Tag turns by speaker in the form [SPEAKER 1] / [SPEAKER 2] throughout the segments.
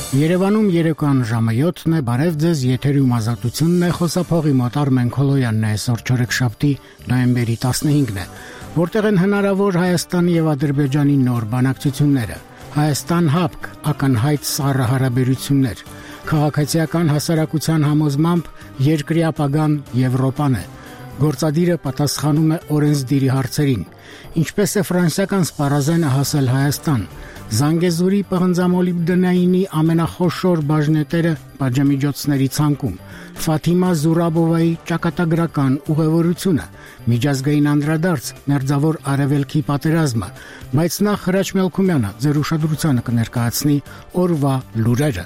[SPEAKER 1] Երևանում երեկոյան ժամը 7-ն է, բարև ձեզ, եթերում ազատությունն է, խոսափողի մոտ Արմեն Քոլոյանն է, այսօր չորեքշաբթի նոյեմբերի 15-ն է, որտեղ են հնարավոր Հայաստանի եւ Ադրբեջանի նոր բանակցությունները, Հայաստան-ՀԱՊԿ, ակնհայտ սառը հարաբերություններ, քաղաքացիական հասարակության համոզմամբ երկրի ապագան Եվրոպան է, գործադիրը պատասխանում է օրենսդիրի հարցերին, ինչպես է ֆրանսիական սպառազենը հասել Հայաստան, Զանգեզուրի պղնձամոլիբդենայինի ամենախոշոր բաժնետերը պատժամիջոցների ցանկում, Ֆաթիմա Զուրաբովայի ճակատագրական ուղևորությունը, միջազգային անդրադարձ, մերձավոր արևելքի պատերազմը, բայց նախ Հրաչ Մելքումյանը ձեր ուշադրությանը կներկայացնի օրվա լուրերը։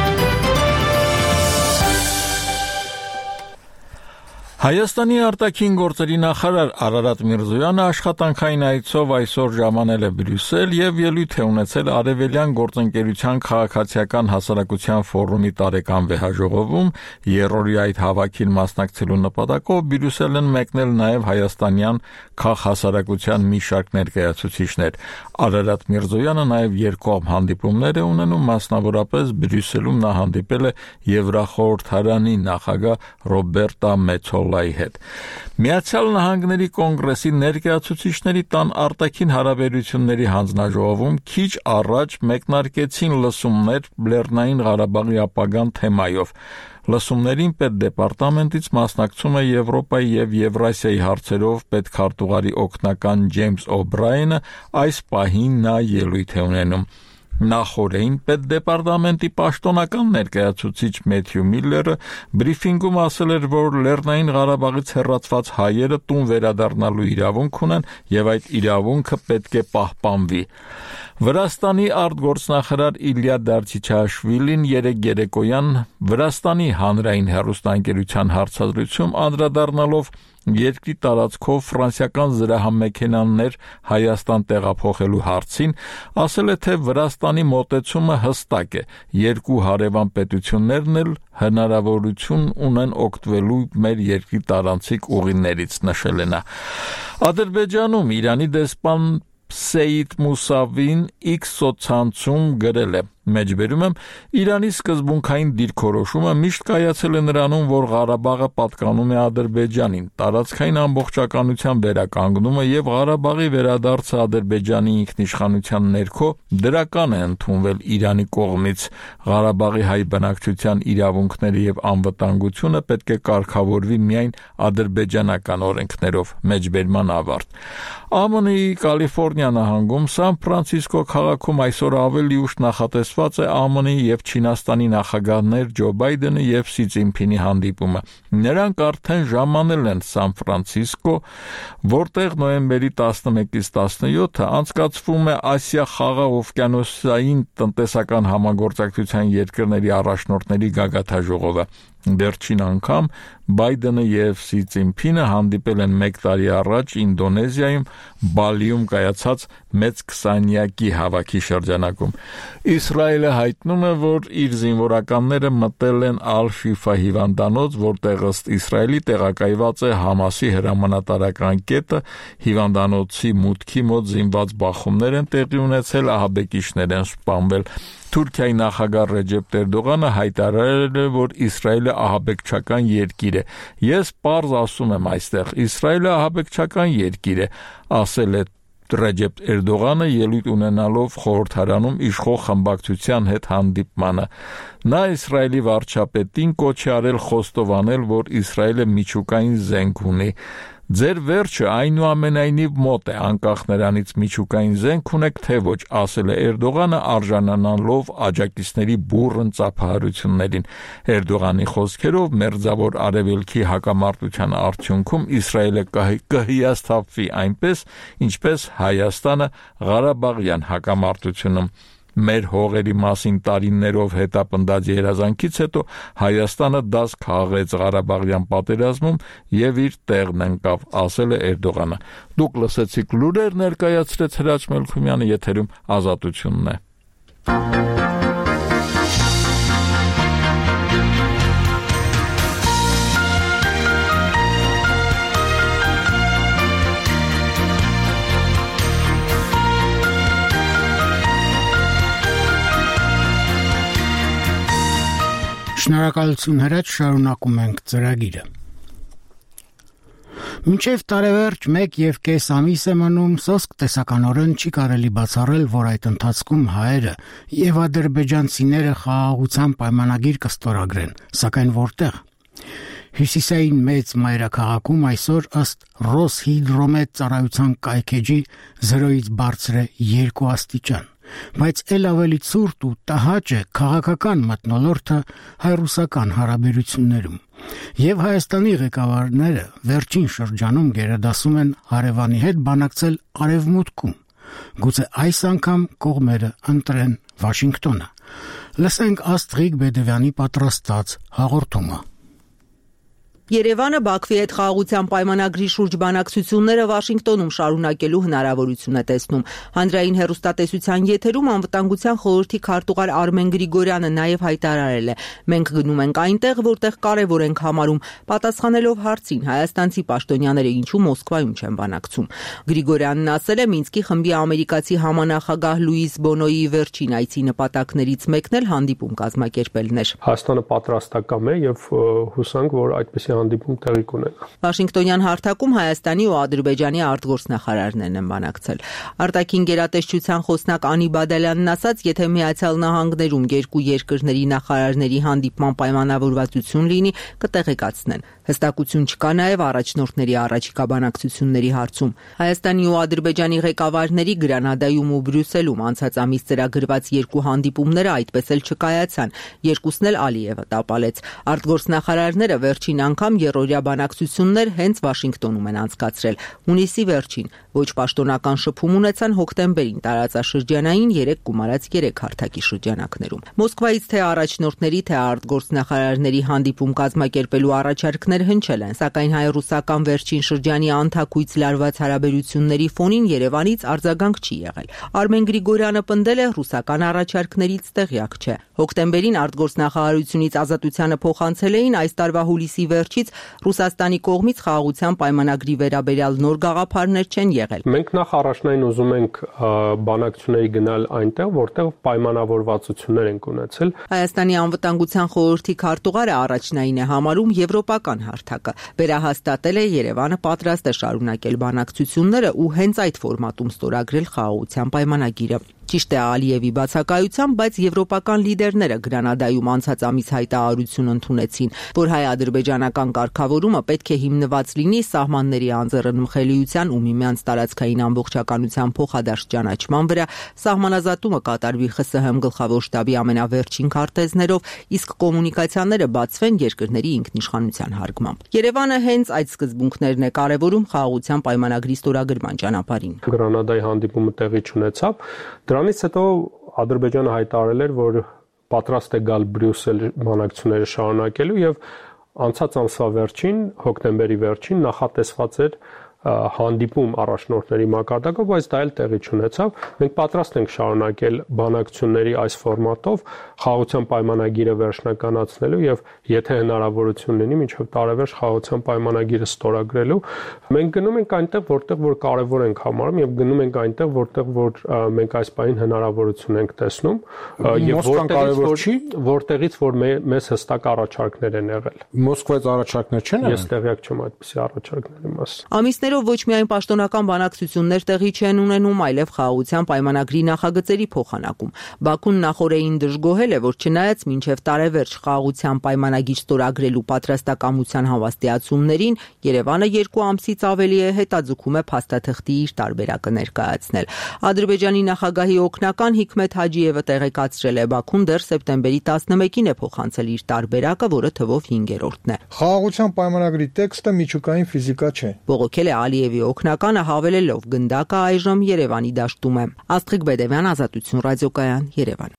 [SPEAKER 2] Հայաստանի արտաքին գործերի նախարար Արարատ Միրզոյանը աշխատանքային այցով այսօր ժամանել է Բրյուսել եւ ելույթ է ունեցել Արևելյան գործընկերության քաղաքացիական հասարակության ֆորումի տարեկան վեհաժողովում, երրորդի այդ հավաքին մասնակցելու նպատակով Բրյուսել են մեկնել նաեւ հայաստանյան քաղաքասարակության մի շարք ներկայացուցիչներ։ Արարատ Միրզոյանը նաեւ երկկողմ հանդիպումներ է ունենում, մասնավորապես Բրյուսելում նա հանդիպել է Եվրախորհրդարանի նախագահ Ռոբերտա Մեցոլայի հետ։ Միացյալ Նահանգների կոնգրեսի ներկայացուցիչների տան արտաքին հարաբերությունների հանձնաժողովում քիչ առաջ մեկնարկեցին լսումներ Լեռնային Ղարաբաղի ապագան թեմայով։ Լսումներին պետդեպարտամենտից մասնակցում է Եվրոպայի եւ Եվրասիայի հարցերով պետքարտուղարի օգնական Ջեյմս Օբրայենը, այս պահին նա ելույթ է ունենում։ Նախորդին պետդեպարտամենտի պաշտոնական ներկայացուցիչ Մեթյու Միլլերը բրիֆինգում ասել էր, որ Լեռնային Ղարաբաղից հեռացված հայերը տուն վերադառնալու իրավունք ունեն եւ այդ իրավունքը պետք է պահպանվի։ Վրաստանի արտգործնախարար Իլյա Դարչիչաշվիլին երեկոյան Վրաստանի հանրային հեռուստաընկերության հարցազրույցում անդրադառնալով երկրի տարածքով ֆրանսիական զրահամեքենաներ Հայաստան տեղափոխելու հարցին, ասել է, թե Վրաստանի մոտեցումը հստակ է, երկու հարևան պետություններն էլ հնարավորություն ունեն օգտվելու մեր երկրի տարանցիկ ուղիներից, նշել է նա։ Ադրբեջանում Իրանի դեսպան Սեյիդ Մուսավին X սոցցանցում գրել է. Մեջբերում եմ, Իրանի սկզբունքային դիրքորոշումը միշտ կայացել է նրանում, որ Ղարաբաղը պատկանում է Ադրբեջանին, տարածքային ամբողջականության վերականգնումը եւ Ղարաբաղի վերադարձը Ադրբեջանի ինքնիշխանության ներքո դրական է ընդունվել Իրանի կողմից։ Ղարաբաղի հայ բնակչության իրավունքները եւ անվտանգությունը պետք է կարգավորվի միայն ադրբեջանական օրենքներով, մեջբերման ավարտ։ ԱՄՆ-ի Կալիֆոռնիա նահանգում Սան Ֆրանցիսկո քաղաքում այսօր ավելի ուշ նախատեսված է ԱՄՆ-ի եւ Չինաստանի նախագահներ Ջո Բայդենը եւ Սի Ցզինփինի հանդիպումը։ Նրանք արդեն ժամանել են Սան Ֆրանցիսկո, որտեղ նոյեմբերի 11-ից 17-ը անցկացվում է Ասիա-Խաղաղօվկիանոսային տնտեսական համագործակցության երկրների առաջնորդների գագաթնաժողովը։ Վերջին անգամ Բայդենը եւ Սի Ցզինփինը հանդիպել են 1 տարի առաջ Ինդոնեզիայում Բալիում կայացած մեծ 20-յակի հավաքի շրջանակում։ Իսրայելը հայտնում է, որ իր զինվորականները մտել են Ալ-Շիֆա հիվանդանոց, որտեղ ըստ Իսրայելի տեղակայված է Համասի հրամանատարական կետը, հիվանդանոցի մուտքի մոտ զինված բախումներ են տեղի ունեցել, ահաբեկիչներ են սպանվել։ Թուրքիայի նախագահ Ռեջեփ Էրդողանը հայտարարել է, որ Իսրայելը ահաբեկչական երկիր է։ Ես պարզ ասում եմ այստեղ, Իսրայելը ահաբեկչական երկիր է, ասել է Ռեջեփ Էրդողանը ելույթ ունենալով խորհրդարանում իշխող խմբակցության հետ հանդիպմանը։ Նա Իսրայելի վարչապետին կոչ է արել խոստովանել, որ Իսրայելը միջուկային զենք ունի։ Ձեր վերջը այնուամենայնիվ մոտ է, անկախ նրանից միջուկային զենք ունեք թե ոչ, ասել է Էրդողանը արժանանալով աջակիցների բուռն ծափահարություններին։ Էրդողանի խոսքերով մերձավոր արևելքի հակամարտության արդյունքում Իսրայելը կհիասթափվի այնպես, ինչպես Հայաստանը Ղարաբաղյան հակամարտությունում։ Մեր հողերի մասին տարիներով հետապնդած երազանքից հետո Հայաստանը դաս քաղեց Ղարաբաղյան պատերազմում եւ իր տեղն ընկավ, ասել է Էրդողանը։ Դուք լսեցիք լուրեր, ներկայացրեց Հրաչ Մելքումյանը, եթերում Ազատությունն է։
[SPEAKER 1] Շնորհակալություն հրաչ, շարունակում ենք ծրագիրը։ Մինչև տարեվերջ 1.5 ամիս է մնում, սոսկ տեսականորեն չի կարելի բացառել, որ այդ ընթացքում հայերը եւ ադրբեջանցիները խաղաղության պայմանագիր կստորագրեն, սակայն որտեղ։ Հյուսիսային մեծ մայրաքաղաքում այսօր ըստ Ռոսհիդրոմետ ծառայության կայքեջի 0-ից բարձր է 2 աստիճան, բայց ել ավելի ցուրտ ու տհաճ է քաղաքական մթնոլորտը հայ-ռուսական հարաբերություններում։ Եվ Հայաստանի ղեկավարները վերջին շրջանում գերադասում են հարևանի հետ բանակցել Արևմուտքում։ Գուցե այս անգամ կողմերը ընտրեն Վաշինգտոնը։ Լսենք Աստղիկ Բեդևյանի պատրաստած հաղորդումը։
[SPEAKER 3] Երևանը Բաքվի հետ խաղաղության պայմանագրի շուրջ բանակցությունները Վաշինգտոնում շարունակելու հնարավորություն է տեսնում։ Հանրային հեռուստատեսության եթերում անվտանգության խորհրդի քարտուղար Արմեն Գրիգորյանը նաև հայտարարել է. «Մենք գնում ենք այնտեղ, որտեղ կարևոր ենք համարում», պատասխանելով հարցին հայաստանցի պաշտոնյաները ինչու Մոսկվայում չեն բանակցում։ Գրիգորյանն ասել է Մինսկի խմբի ամերիկացի համանախագահ Լուիս Բոնոյի վերջին այցի նպատակներից մեկն էլ հանդիպում կազմակերպելն էր։
[SPEAKER 4] Հայաստանը պատրաստական է եւ հուսանք, որ այդպես հանդիպում տեղի կունենա։
[SPEAKER 3] Վաշինգտոնյան հարթակում Հայաստանի ու Ադրբեջանի արտգործնախարարներն են բանակցել։ Արտաքին գերատեսչության խոսնակ Անի Բադալյանն ասաց, եթե Միացյալ Նահանգներում երկու երկրների նախարարների հանդիպման պայմանավորվածություն լինի, կտեղեկացնեն։ Հստակություն չկա նաև առաջնորդների առաջիկա բանակցությունների հարցում։ Հայաստանի ու Ադրբեջանի ղեկավարների Գրանադայում ու Բրյուսելում անցած ամիս ծրագրված երկու հանդիպումները այդպես էլ չկայացան։ Երկուսն էլ Ալիևը տապալեց։ Արտգործնախարարները վերջին անգամ երրորդյա բանակցություններ հենց Վաշինգտոնում են անցկացրել։ Հունիսի վերջին ոչ պաշտոնական շփում ունեցան հոկտեմբերին տարածաշրջանային 3 գումարած 3 հարթակի շրջանակներում։ Մոսկվայից թե առաջնորդների, թե արտգործնախարարների հանդիպում կազմակերպելու առաջարկներ հնչել են, սակայն հայ-ռուսական վերջին շրջանի անթակույց լարված հարաբերությունների ֆոնին Երևանից արձագանք չի եղել։ Արմեն Գրիգորյանը պնդել է ռուսական առաջարկներից տեղյակ չէ։ Հոկտեմբերին արտգործնախարարությունից Ազատությանը փոխանցել էին այս տարվա հուլիսի վերջից Ռուսաստանի կողմից խաղաղության պայմանագրի վերաբերյալ նոր գաղափարներ չեն եղել։
[SPEAKER 4] Մենք նախ առաջնային ուզում ենք բանակցությունների գնալ այնտեղ, որտեղ պայմանավորվածություններ ենք ունեցել։
[SPEAKER 3] Հայաստանի անվտանգության խորհրդի քարտուղարը առաջնային է համարում եվրոպական հարթակը։ Վերահաստատել է Երևանը պատրաստ է շարունակել բանակցությունները ու հենց այդ ֆորմատում ստորագրել խաղաղության պայմանագիրը։ Ճիշտ է Ալիևի բացակայությամբ, բայց եվրոպական լիդերները Գրանադայում անցած ամիս հայտարարություն ընդունեցին, որ հայ-ադրբեջանական կարգավորումը պետք է հիմնված լինի սահմանների անձեռնմխելիության ու միմյանց տարածքային ամբողջականության փոխադարձ ճանաչման վրա, սահմանազատումը կատարվի ԽՍՀՄ գլխավոր շտաբի ամենավերջին քարտեզներով, իսկ կոմունիկացիաները բացվեն երկրների ինքնիշխանության հարգմամբ։ Երևանը հենց այդ սկզբունքներն է կարևորում խաղաղության պայմանագրի ստորագրման ճանապարհին։
[SPEAKER 4] Գրանադայի հանդիպումը տեղի չունեցավ։ Դրանից հետո Ադրբեջանը հայտարարել էր, որ պատրաստ է գալ Բրյուսել բանակցությունները շարունակելու եւ անցած ամսվա վերջին, հոկտեմբերի վերջին նախատեսված էր հանդիպում առաջնորդների մակարդակով, բայց դա էլ տեղի չունեցավ։ Մենք պատրաստ ենք շարունակել բանակցությունների այս ֆորմատով խաղաղության պայմանագիրը վերջնականացնելու եւ եթե հնարավորություն լինի մինչեւ տարեվերջ խաղաղության պայմանագիրը ստորագրելու։ Մենք գնում ենք այնտեղ, որտեղ որ կարևոր ենք համարում եւ գնում ենք այնտեղ, որտեղ որ մենք այս պահին հնարավորություն ենք տեսնում եւ որտեղից որ մեզ հստակ առաջարկներ են եղել։
[SPEAKER 5] Մոսկվայից առաջարկներ չեն եղել։
[SPEAKER 4] Ես տեղյակ չեմ այդպիսի առաջարկների մասին։
[SPEAKER 3] Ամիսներով ոչ միայն պաշտոնական բանակցություններ տեղի չեն ունենում, այլև խաղաղության պայմանագրի նախագծերի փոխանակում։ Բաքուն նախօրեին դժգոհել է, որ չնայած մինչև տարեվերջ խաղաղության պայմանագիր ստորագրելու պատրաստակամության հավաստիացումներին, Երևանը 2 ամսից ավելի է հետաձգում է փաստաթղթի իր տարբերակը ներկայացնել։ Ադրբեջանի նախագահի օգնական Հիկմետ Հաջիևը տեղեկացրել է, Բաքուն դեռ սեպտեմբերի 11-ին է փոխանցել իր տարբերակը, որը թվով 5-րդն է։
[SPEAKER 5] Խաղաղության պայմանագրի տեքստը միջուկային ֆիզիկա չէ։
[SPEAKER 3] Բողոքել է Ալիևի օգնականը հավելելով գնդակը այժմ Երևանի դաշտում է։ Աստղիկ Բեդևյան, Ազատություն ռադիոկայան, Երևան։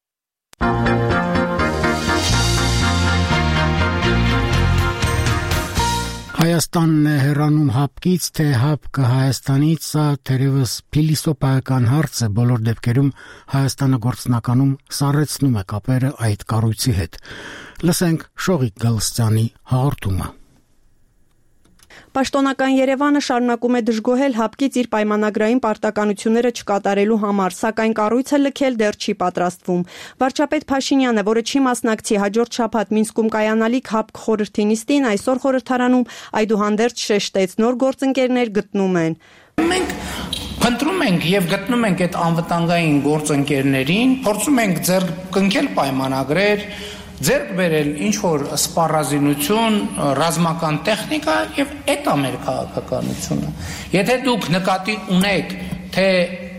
[SPEAKER 1] Հայաստանն է հեռանում հապկից, թե հապկը Հայաստանից, սա թերևս փիլիսոփայական հարց է, բոլոր դեպքերում Հայաստանը գործնականում սառեցնում է կապերը այդ կառույցի հետ։ Լսենք Շողիկ Գալստյանի հաղորդումը։
[SPEAKER 6] Պաշտոնական Երևանը շարունակում է դժգոհել ՀԱՊԿ-ից իր պայմանագրային պարտականությունները չկատարելու համար, սակայն կառույցը լքել դեռ չի պատրաստվում։ Վարչապետ Փաշինյանը, որը չի մասնակցի հաջորդ շաբաթ Մինսկում կայանալիք ՀԱՊԿ խորհրդի նիստին, այսօր խորհրդարանում այդուհանդերձ շեշտեց՝ նոր գործընկերներ գտնում են։
[SPEAKER 7] Մենք փնտրում ենք եւ գտնում ենք այդ անվտանգային գործընկերներին, փորձում ենք ձեռք կնքել պայմանագրեր, ձեռք բերել ինչ-որ սպառազինություն, ռազմական տեխնիկա եւ այդ է մեր քաղաքականությունը։ Եթե դուք նկատի ունեք, թե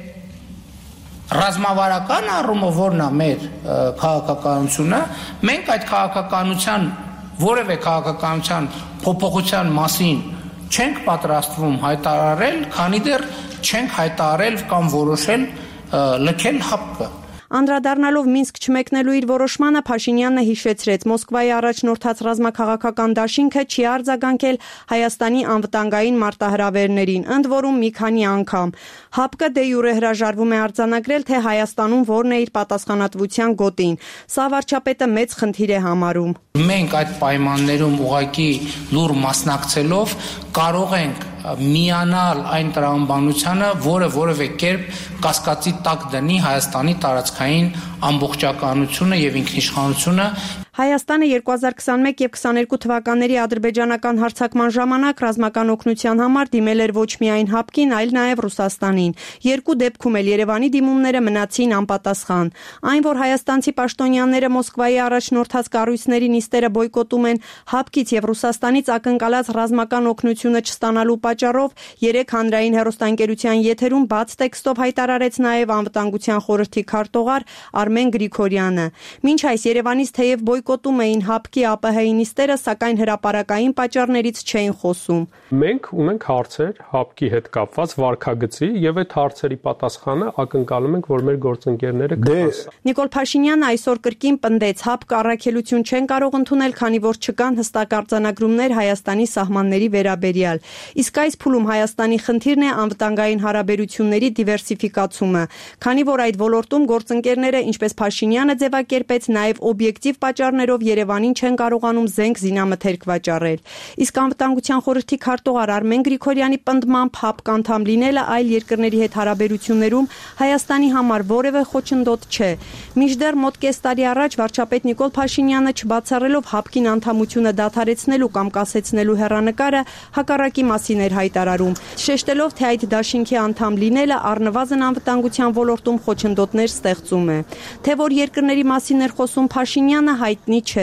[SPEAKER 7] ռազմավարական առումով որն է մեր քաղաքականությունը, մենք այդ քաղաքականության որևէ քաղաքականության փոփոխության մասին չենք պատրաստվում հայտարարել, քանի դեռ չենք հայտարարել կամ որոշել լքել ՀԱՊԿ-ը։
[SPEAKER 6] Անդրադառնալով Մինսկ չմեկնելու իր որոշմանը, Փաշինյանը հիշեցրեց, Մոսկվայի առաջնորդած ռազմաքաղաքական դաշինքը չի արձագանքել Հայաստանի անվտանգային մարտահրավերներին, ընդ որում մի քանի անգամ։ ՀԱՊԿ-ը դե յուրե հրաժարվում է արձանագրել, թե Հայաստանում որն է իր պատասխանատվության գոտին։ Սա վարչապետը մեծ խնդիր է համարում։
[SPEAKER 7] Մենք այդ պայմաններում ուղղակի լուր մասնակցելով կարող ենք միանալ այն տրամաբանությանը, որը որևէ կերպ կասկածի տակ դնի Հայաստանի տարածքային ամբողջականությունը եւ ինքնիշխանությունը։
[SPEAKER 6] Հայաստանը 2021 եւ 22 թվականների ադրբեջանական հարձակման ժամանակ ռազմական օգնության համար դիմել էր ոչ միայն ՀԱՊԿ-ին, այլ նաեւ Ռուսաստանին։ Երկու դեպքում էլ Երևանի դիմումները մնացին անպատասխան։ Այն, որ հայաստանցի պաշտոնյաները Մոսկվայի առաջնորդած կառույցների նիստերը բոյկոտում են ՀԱՊԿ-ից եւ Ռուսաստանից ակնկալած ռազմական օգնությունը չստանալու պատճառով, երեք հանրային հեռուստաընկերության եթերում բաց տեքստով հայտարարեց նաեւ անվտանգության խորհրդի քարտուղար Արմեն Գրիգորյանը։ Մինչ այս Երևանից թեև բոյկոտում էին ՀԱՊԿ-ի ԱՊՀ-ի նիստերը, սակայն հրապարակային պատճառներից չէին խոսում։
[SPEAKER 4] Մենք ունենք հարցեր ՀԱՊԿ-ի հետ կապված վարքագծի եւ այդ հարցերի պատասխանը ակնկալում ենք, որ մեր գործընկերները կտասն։
[SPEAKER 6] Նիկոլ Փաշինյանը այսօր կրկին պնդեց, ՀԱՊԿ առաքելություն չեն կարող ընդունել, քանի որ չկան հստակ արձանագրումներ Հայաստանի սահմանների վերաբերյալ։ Իսկ այս փուլում Հայաստանի խնդիրն է անվտանգային հարաբերությունների դիվերսիֆիկացումը, քանի որ այդ ոլորտում գործընկերները, ինչպես Փաշինյանը ձևակերպեց, նաեւ օբյեկտիվ պատճառներով Երևանին չեն կարողանում զենք զինամթերք վաճառել։ Իսկ անվտանգության խորհրդի քարտուղար Արմեն Գրիգորյանի պնդմամբ ՀԱՊԿ անդամ լինելը այլ երկրների հետ հարաբերություններում Հայաստանի համար որևէ խոչընդոտ չէ։ Մինչդեռ մոտ կես տարի առաջ վարչապետ Նիկոլ Փաշինյանը չբացառելով ՀԱՊԿ-ին անդամությունը դադարեցնելու կամ կասեցնելու հեռանկարը հակառակի մասին էր հայտարարում, շեշտելով, թե այդ դաշինքի անդամ լինելը առնվազն անվտանգության ոլորտում խոչընդոտներ ստեղծում է։ Թե որ երկրների մասին էր խոսում Փաշինյանը, հայտնի չէ։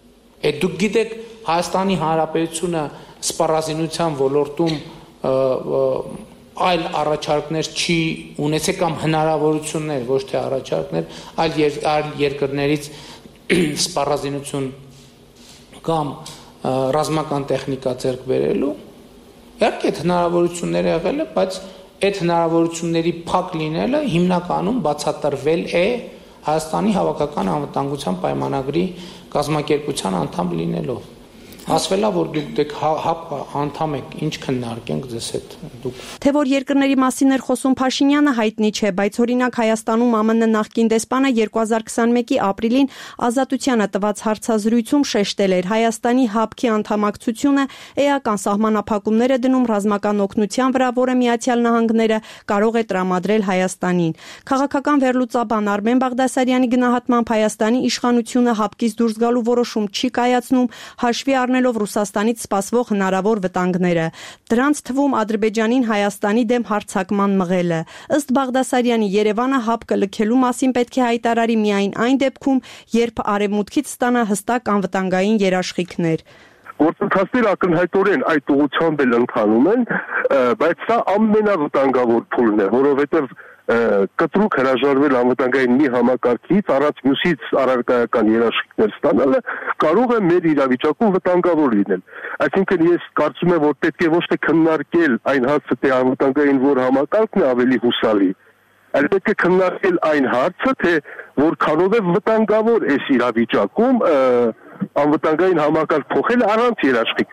[SPEAKER 7] Դուք գիտեք, Հայաստանի Հանրապետությունը սպառազինության ոլորտում այլ առաջարկներ չի ունեցել կամ հնարավորություններ, ոչ թե առաջարկներ, այլ երկրներից սպառազինություն կամ ռազմական տեխնիկա ձեռք բերելու։ Իհարկե այդ հնարավորությունները եղել է, բայց այդ հնարավորությունների փակ լինելը հիմնականում բացատրվել է Հայաստանի հավաքական անվտանգության պայմանագրի կազմակերպության անդամ լինելով։ Ասվել է, որ դուք ՀԱՊԿ անդամ եք, ինչ քննարկենք ձեզ հետ դուք։
[SPEAKER 6] Թե որ երկրների մասին էր խոսում Փաշինյանը, հայտնի չէ, բայց օրինակ Հայաստանում ԱՄՆ նախկին դեսպանը 2021-ի ապրիլին Ազատությանը տված հարցազրույցում շեշտել էր Հայաստանի ՀԱՊԿ-ի անդամակցությունը էական սահմանափակումներ է դնում ռազմական օգնության վրա, որը Միացյալ Նահանգները կարող է տրամադրել Հայաստանին։ Քաղաքական վերլուծաբան Արմեն Բաղդասարյանի գնահատմամբ Հայաստանի իշխանությունը ՀԱՊԿ-ից դուրս գալու որոշում չի կայացնում, հաշվի առնելով Ռուսաստանից սպասվող հնարավոր վտանգները։ Դրանց թվում Ադրբեջանին Հայաստանի դեմ հարձակման մղելը։ Ըստ Բաղդասարյանի, Երևանը ՀԱՊԿ-ը լքելու մասին պետք է հայտարարի միայն այն դեպքում, երբ արևմուտքից ստանա հստակ անվտանգային երաշխիքներ։
[SPEAKER 8] Գործընթացները ակնհայտորեն այդ ուղղությամբ էլ ընթանում են, բայց սա ամենավտանգավոր փուլն է, որովհետև կտրուկ հրաժարվել անվտանգային մի համակարգից առանց մյուսից առարկայական երաշխիքներ ստանալը կարող է մեր իրավիճակում վտանգավոր լինել։ Այսինքն ես կարծում եմ, որ պետք է ոչ թե քննարկել այն հարցը, թե անվտանգային որ համակարգն է ավելի հուսալի, այլ պետք է քննարկել այն հարցը, թե որքանով է վտանգավոր այս իրավիճակում անվտանգային համակարգ փոխել առանց երաշխիքների։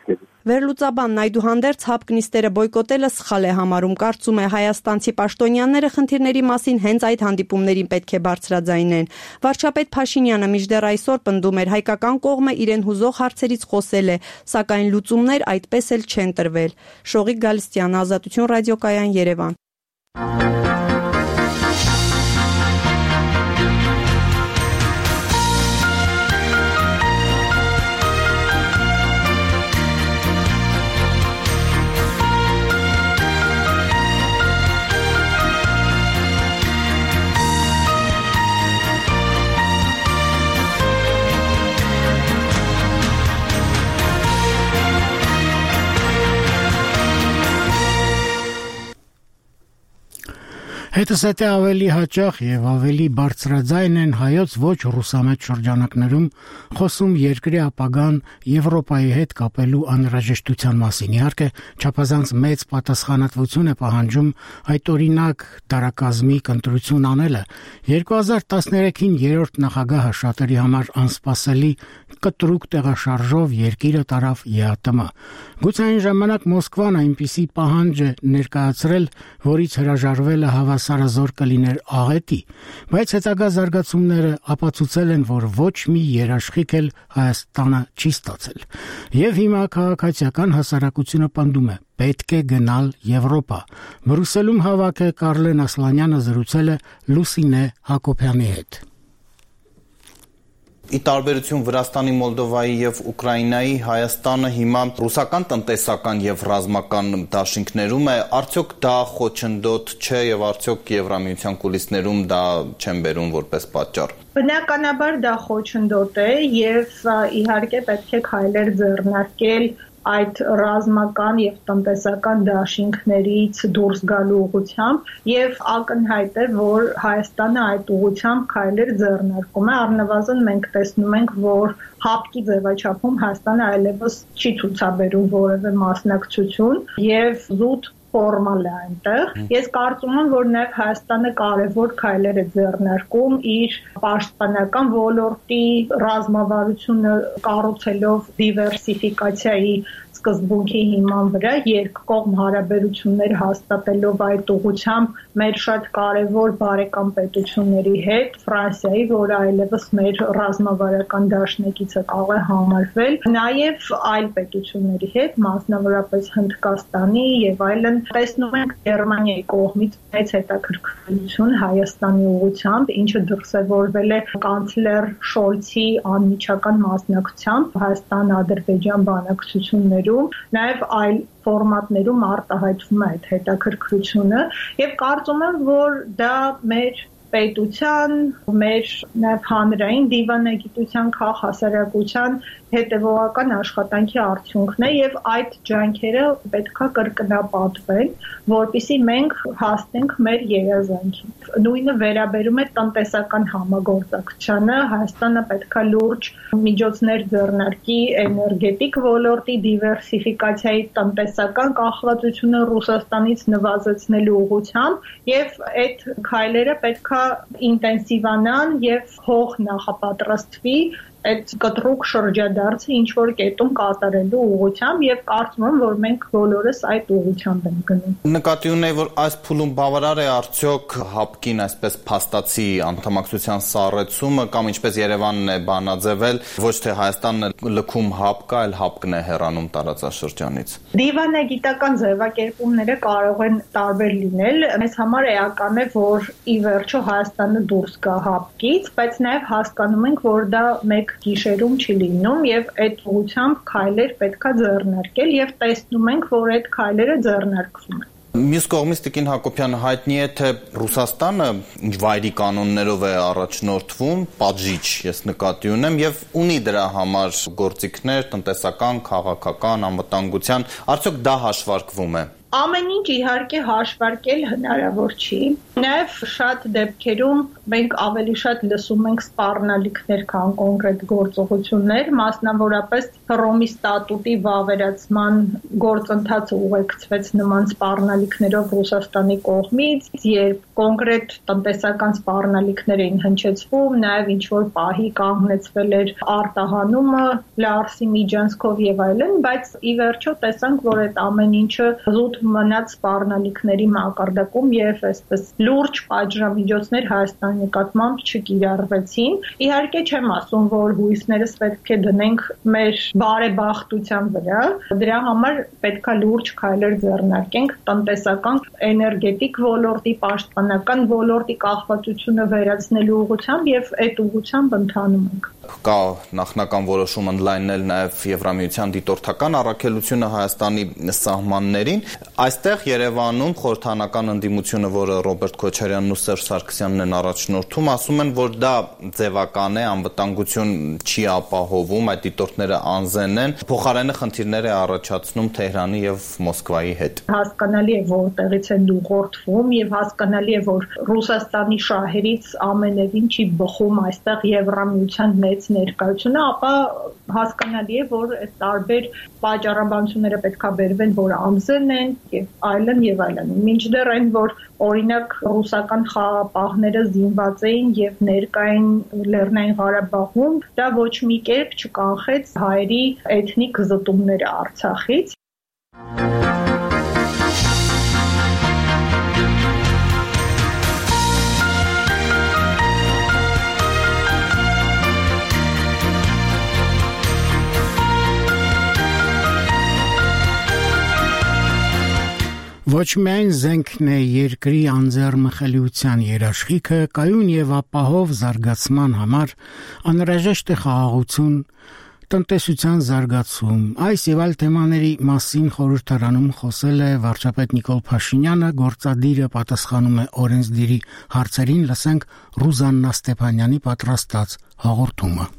[SPEAKER 6] Վերլուծաբանն այդուհանդերձ ՀԱՊԿ նիստերը բոյկոտելը սխալ է համարում, կարծում է հայաստանցի պաշտոնյաները խնդիրների մասին հենց այդ հանդիպումներին պետք է բարձրաձայնեն։ Վարչապետ Փաշինյանը մինչդեռ այսօր պնդում էր հայկական կողմը իրեն հուզող հարցերից խոսել է, սակայն լուծումներ այդպես էլ չեն տրվել։ Շողիկ Գալստյան, Ազատություն ռադիոկայան, Երևան։
[SPEAKER 1] Հետսեթե ավելի հաճախ եւ ավելի բարձրաձայն են հայոց ոչ ռուսամետ շրջանակներում խոսում երկրի ապագան Եվրոպայի հետ կապելու անհրաժեշտության մասին։ Իհարկե, չափազանց մեծ պատասխանատվություն է պահանջում այդօրինակ դարակազմի կընտրություն անելը։ 2013-ին երրորդ նախագահը շատերի համար անսպասելի կտրուկ տեղաշարժով երկիրը տարավ ԵԱՏՄ։ Գուցե այն ժամանակ Մոսկվան այնպիսի պահանջ է ներկայացրել, որից հրաժարվելը հավասարազոր կլիներ աղետի, բայց հետագա զարգացումները ապացուցել են, որ ոչ մի երաշխիք էլ Հայաստանը չի ստացել։ Եվ հիմա քաղաքացիական հասարակությունը պնդում է. պետք է գնալ Եվրոպա։ Բրուսելում հավաք է Կարլեն Ասլանյանը զրուցել է Լուսինե Հակոբյանի հետ։
[SPEAKER 9] Ի տարբերություն Վրաստանի, Մոլդովայի եւ Ուկրաինայի, Հայաստանը հիմա ռուսական տնտեսական եւ ռազմական դաշինքներում է, արդյոք դա խոչընդոտ չէ եւ արդյոք Եվրամիության կուլիսներում դա չեն բերում որպես պատճառ։
[SPEAKER 10] Բնականաբար դա խոչընդոտ է եւ իհարկե պետք է քայլեր ձեռնարկել այդ ռազմական եւ տնտեսական դաշինքներից դուրս գալու ուղղությամբ եւ ակնհայտ է, որ Հայաստանը այդ ուղղությամբ քայլեր ձեռնարկում է, առնվազն մենք տեսնում ենք, որ ՀԱՊԿ-ի ձևաչափում Հայաստանը այլևս չի ցուցաբերում որևէ մասնակցություն եւ զուտ ֆորմալ է այնտեղ։ Ես կարծում եմ, որ նաև Հայաստանը կարևոր քայլեր է ձեռնարկում իր պաշտպանական ոլորտի ռազմավարությունը կառուցելով դիվերսիֆիկացիայի սկզբունքի հիման վրա, երկկողմ հարաբերություններ հաստատելով այդ ուղղությամբ մեր շատ կարևոր բարեկամ պետությունների հետ, Ֆրանսիայի, որը այլևս մեր ռազմավարական դաշնակիցը կարող է համարվել, նաև այլ պետությունների հետ, մասնավորապես Հնդկաստանի եւ այլն, տեսնում ենք Գերմանիայի կողմից մեծ հետաքրքրություն Հայաստանի ուղղությամբ, ինչը դրսևորվել է կանցլեր Շոլցի անմիջական մասնակցությամբ Հայաստան-Ադրբեջան բանակցություններում, նաև այլ ֆորմատներում արտահայտվում է այդ հետաքրքրությունը եւ կարծում եմ, որ դա մեր պետության, մեր նաև հանրային դիվանագիտության, քաղաքասարակության հետևողական աշխատանքի արդյունքն է եւ այդ ջանքերը պետքա կրկնապատվեն, որպեսզի մենք հասնենք մեր երազանքին։ Նույնը վերաբերում է տնտեսական համագործակցությանը, Հայաստանը պետքա լուրջ միջոցներ ձեռնարկի էներգետիկ ոլորտի դիվերսիֆիկացիայի, տնտեսական կախվածությունը Ռուսաստանից նվազեցնելու ուղղությամբ եւ այդ քայլերը պետքա ինտենսիվանան եւ հող նախապատրաստվի այդ կտրուկ շրջադարձը ինչ որ կետում կատարելու ուղղությամբ եւ կարծում եմ, որ մենք բոլորս այդ ուղղությամբ ենք գնում։
[SPEAKER 9] Նկատի ունեի, որ այս փուլում բավարար է արդյոք ՀԱՊԿ-ին այսպես փաստացի անդամակցության սառեցումը կամ ինչպես Երևանն է բանաձևել, ոչ թե Հայաստանն է լքում ՀԱՊԿ-ը, այլ ՀԱՊԿ-ն է հեռանում տարածաշրջանից։
[SPEAKER 10] Դիվանագիտական ձևակերպումները կարող են տարբեր լինել։ Մեզ համար էական է, որ ի վերջո Հայաստանը դուրս գա ՀԱՊԿ-ից, բայց նաեւ հասկանում ենք, որ դա մեկ գիշերում չի լինում եւ այդ ուղղությամբ քայլեր պետքա ձեռնարկել եւ տեսնում ենք, որ այդ քայլերը ձեռնարկվում են։
[SPEAKER 9] Մյուս կողմից Տիկին Հակոբյանը հայտնի է, թե Ռուսաստանը ինչ վայրի կանոններով է առաջնորդվում, պատժիչ ես նկատի ունեմ եւ ունի դրա համար գործիքներ տնտեսական, քաղաքական, անվտանգության, արդյոք դա հաշվարկվում է։
[SPEAKER 10] Ամեն ինչ իհարկե հաշվարկել հնարավոր չի։ Նաև շատ դեպքերում մենք ավելի շատ լսում ենք սպառնալիքներ, քան կոնկրետ գործողություններ, մասնավորապես Հռոմի ստատուտի վավերացման գործընթացը ուղեկցվեց նման սպառնալիքներով Ռուսաստանի կողմից, երբ կոնկրետ տնտեսական սպառնալիքներ էին հնչեցվում, նաև ինչ-որ պահի կանգնեցվել էր արտահանումը Լարսի միջանցքով եւ այլն, բայց ի վերջո տեսանք, որ այդ ամեն ինչը զուտ մնաց սպառնալիքների մակարդակում եւ այսպես լուրջ պատժամիջոցներ Հայաստանի նկատմամբ չկիրառվեցին։ Իհարկե չեմ ասում, որ հույսներս պետք է դնենք մեր բարեբախտության վրա, դրա համար պետքա լուրջ քայլեր ձեռնարկենք տնտեսական, էներգետիկ ոլորտի, պաշտպանական ոլորտի կախվածությունը վերացնելու ուղղությամբ եւ այդ ուղղությամբ ընթանում ենք։
[SPEAKER 9] Կա նախնական որոշում ընդլայնել նաև Եվրամիության դիտորդական առաքելությունը Հայաստանի սահմաններին։ Այստեղ Երևանում խորհրդանական ընդդիմությունը, որը Ռոբերտ Քոչարյանն ու Սերժ Սարգսյանն են առաջնորդում, ասում են, որ դա ձևական է, անվտանգություն չի ապահովում, այդ դիտորդները անզեն են, փոխարենը խնդիրներ է առաջացնում Թեհրանի եւ Մոսկվայի հետ։
[SPEAKER 10] Հասկանալի է, որտեղից են ուղղորդվում եւ հասկանալի է, որ Ռուսաստանի շահերից ամենևին չի բխում այստեղ Եվրամիության ներկայությունը, ապա հասկանալի է, որ այդ տարբեր պատճառաբանությունները պետքա բերվեն, որ անզեն են եւ այլն եւ այլն։ Մինչդեռ այն, որ օրինակ ռուսական խաղապահները զինված էին եւ ներկային Լեռնային Ղարաբաղում, դա ոչ մի կերպ չկանխեց հայերի էթնիկ զտումները Արցախից։
[SPEAKER 1] Ոչ միայն զենքն է երկրի անձեռմխելիության երաշխիքը, կայուն եւ ապահով զարգացման համար անհրաժեշտ է խաղաղություն, տնտեսության զարգացում։ Այս եւ այլ թեմաների մասին խորհրդարանում խոսել է վարչապետ Նիկոլ Փաշինյանը, գործադիրը պատասխանում է օրենսդիրի հարցերին, լսենք Ռուզաննա Ստեփանյանի պատրաստած հաղորդումը։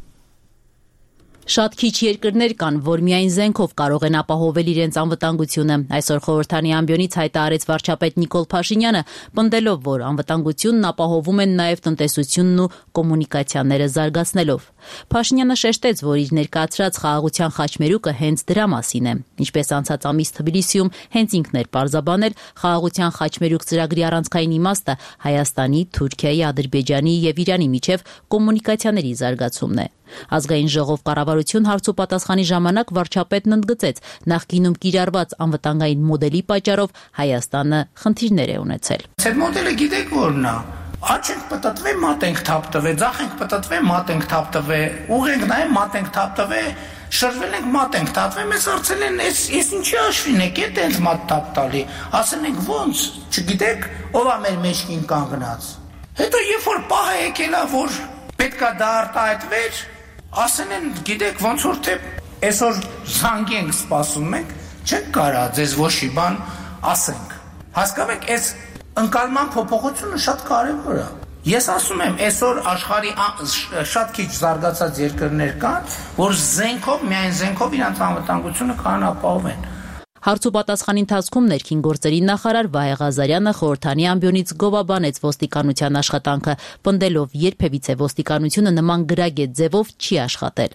[SPEAKER 11] Շատ քիչ երկրներ կան, որ միայն զենքով կարող են ապահովել իրենց անվտանգությունը։ Այսօր խորհրդանի ամբիոնից հայտարարեց վարչապետ Նիկոլ Փաշինյանը, պնդելով, որ անվտանգությունն ապահովում են նաև տնտեսությունն ու կոմունիկացիաները զարգացնելով։ Փաշինյանը շեշտեց, որ իր ներկայացրած խաղաղության խաչմերուկը հենց դրա մասին է։ Ինչպես անցած ամիս Թբիլիսիում հենց ինքն էր պարզաբանել, խաղաղության խաչմերուկ ծրագրի առանցքային իմաստը Հայաստանի, Թուրքիայի, Ադրբեջանի եւ Իրանի միջև կոմունիկացիաների զարգացումն է։ Ազգային ժողով կառավարություն հարց ու պատասխանի ժամանակ վարչապետն ընդգծեց, նախկինում կիրառված անվտանգային մոդելի պատճառով Հայաստանը խնդիրներ է ունեցել։
[SPEAKER 7] Այդ մոդելը գիտեք որն է։ Աչ ենք պտտվե, մատ ենք թափտվե, ձախ ենք պտտվե, մատ ենք թափտվե, ուղ ենք նայ, մատ ենք թափտվե, շրջվել ենք, մատ ենք թափտվե, մեզ հարցել են, ես ինչի աշվին եք, էդ ենք մատ թափ տալի, ասեն ենք ոնց, չգիտեք, ով է մեր մեջքին կանգնած։ Հետո երբ որ պահը եկելա, որ պետքա դա արտահայտվեր, ասեն են, գիտեք, ոնց որ թե այսօր զանգի ենք սպասում ենք, չենք կարա ձեզ ոչի բան ասենք։ Հասկանում եք, այս ընկալման փոփոխությունը շատ կարևոր է։ Ես ասում եմ, այսօր աշխարհի շատ քիչ զարգացած երկրներ կան, որ զենքով, միայն զենքով իրանց անվտանգությունը կարող ապահովեն։
[SPEAKER 11] Հարց ու պատասխանի ընթացքում ներքին գործերի նախարար Վահե Ղազարյանը խորհրդանի ամբիոնից գովաբանեց ոստիկանության աշխատանքը, պնդելով երբևիցե ոստիկանությունը նման գրագետ ձևով չի աշխատել։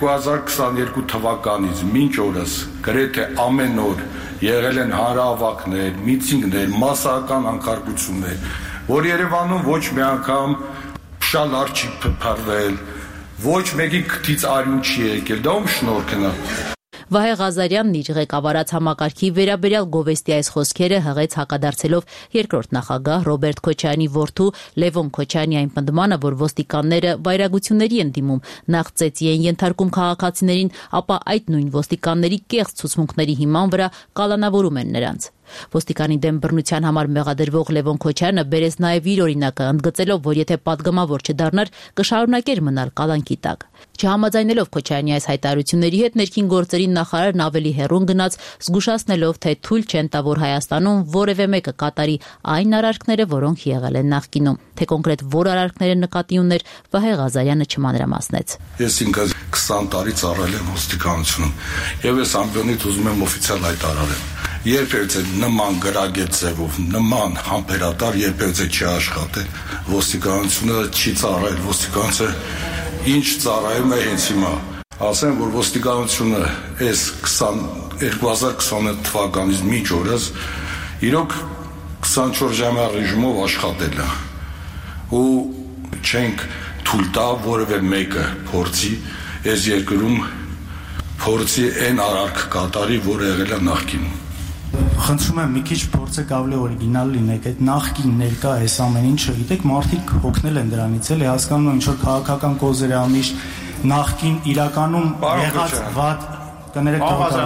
[SPEAKER 12] 2022 թվականից մինչ օրս գրեթե ամեն օր եղել են հանրահավաքներ, միտինգներ, մասսական անկարգություններ, որ Երևանում ոչ մի անգամ փշալար չի փռվել, ոչ մեկի քթից արյուն չի եկել, դա ում շնորհքն է։
[SPEAKER 11] Վահե Ղազարյանն իր ղեկավարած համակարգի վերաբերյալ գովեստի այս խոսքերը հղեց հակադարձելով երկրորդ նախագահ Ռոբերտ Քոչարյանի որդու Լևոն Քոչարյանի այն պնդմանը, որ ոստիկանները վայրագությունների են դիմում, նախ ծեծի են ենթարկում քաղաքացիներին, ապա այդ նույն ոստիկանների կեղծ ցուցմունքների հիման վրա կալանավորում են նրանց։ Ոստիկանի դեմ բռնության համար մեղադրվող Լևոն Քոչարյանը բերեց նաև իր օրինակը, ընդգծելով, որ եթե պատգամավոր չդառնար, կշարունակեր մնալ կալանքի տակ։ Չհամաձայնելով Քոչարյանի այս հայտարարությունների հետ, ներքին գործերի նախարարն ավելի հեռուն գնաց, զգուշացնելով, թե թույլ չեն տա, որ Հայաստանում որևէ մեկը կատարի այն արարքները, որոնք եղել են նախկինում։ Թե կոնկրետ որ արարքները նկատի ուներ, Վահե Ղազարյանը չմանրամասնեց։
[SPEAKER 12] Ես ինքս 20 տարի ծառայել եմ ոստիկանությունում, եւ ես ամբիոնից ուզում եմ օֆիցիալ հայտարարեմ։ երբևէ նման գրագետ ձևով, նման համբերատար երբևէ չի աշխատել, ոստիկանությունը չի ծառայել, ոստիկանությունը ինչ ծառայում է հենց հիմա։ Ասեմ, որ ոստիկանությունը այս 2020 թվականից մինչ օրս իրոք 24 ժամյա ռեժիմով աշխատել է ու չենք թույլ տա որևէ մեկը փորձի այս երկրում փորձի այն արարք կատարի, որը եղել է նախկինում։
[SPEAKER 13] Խնդրում եմ մի քիչ փորձեք ավելի օրիգինալ լինեք, այդ նախկին ներկա այս ամեն ինչը, գիտեք, մարդիկ հոգնել են դրանից, էլի հասկանում են, ինչ որ քաղաքական կոզեր է ամիշտ, նախկին իրականում եղած վատ կներեք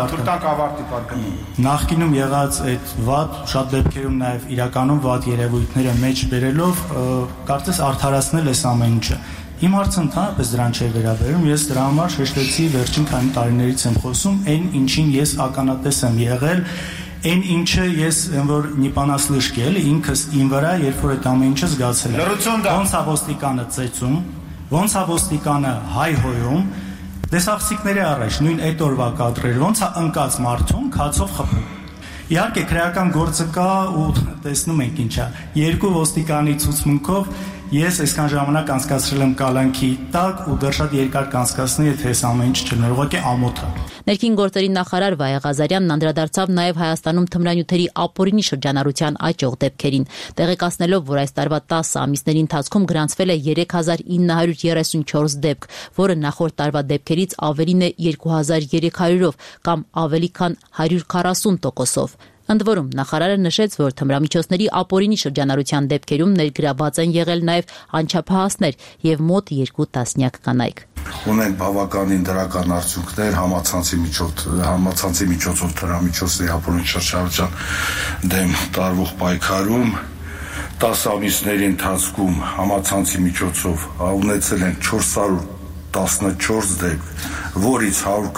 [SPEAKER 13] նախկինում եղած այդ վատ, շատ դեպքերում նաև իրականում վատ երևույթները մեջ բերելով կարծես արդարացնել այս ամեն ինչը։ Իմ հարցը ընդհանրապես դրան չէ վերաբերում, ես դրա համար շեշտեցի վերջին քանի տարիներից եմ խոսում, այն ինչին ես ականատես եմ եղել, այն ինչը ես եմ որ նիպանասլիշկի էլի ինքս իմ վրա, երբ որ այդ ամեն ինչը զգացել եմ։ Ոնց է ոստիկանը ծեծում, ոնց է ոստիկանը հայհոյում, դեսախցիկների առաջ նույն այդ օրվա կադրեր, ոնց է ընկած մարդուն քացով խփում։ Իհարկե քրեական գործը կա ու տեսնում ենք ինչա։ Երկու ոստիկանի ցուցմունքով ես այսքան ժամանակ անցկացրել եմ կալանքի տակ ու դեռ շատ երկար կանցկացնի, եթե այս ամեն ինչ չլիներ, ուղղակի ամոթ է։
[SPEAKER 11] Ներքին գործերի նախարար Վայե Ղազարյանն անդրադարձավ նաև Հայաստանում թմրանյութերի ապօրինի շրջանառության աճող դեպքերին, տեղեկացնելով, որ այս տարվա 10 ամիսների ընթացքում գրանցվել է 3934 դեպք, որը նախորդ տարվա դեպքերից ավելին է 2300-ով կամ ավելի քան 140%-ով։ Ընդ որում, նախարարը նշեց, որ թմրամիջոցների ապօրինի շրջանառության դեպքերում ներգրավված են եղել նաև անչափահասներ եւ մոտ 2 տասնյակ կանայք։
[SPEAKER 12] Ունենք բավականին դրական արդյունքներ համացանցի միջոցով թմրամիջոցների ապօրինի շրջանառության դեմ տարվող պայքարում 10 ամիսների ընթացքում համացանցի միջոցով ունեցել են 414 դեպք, որից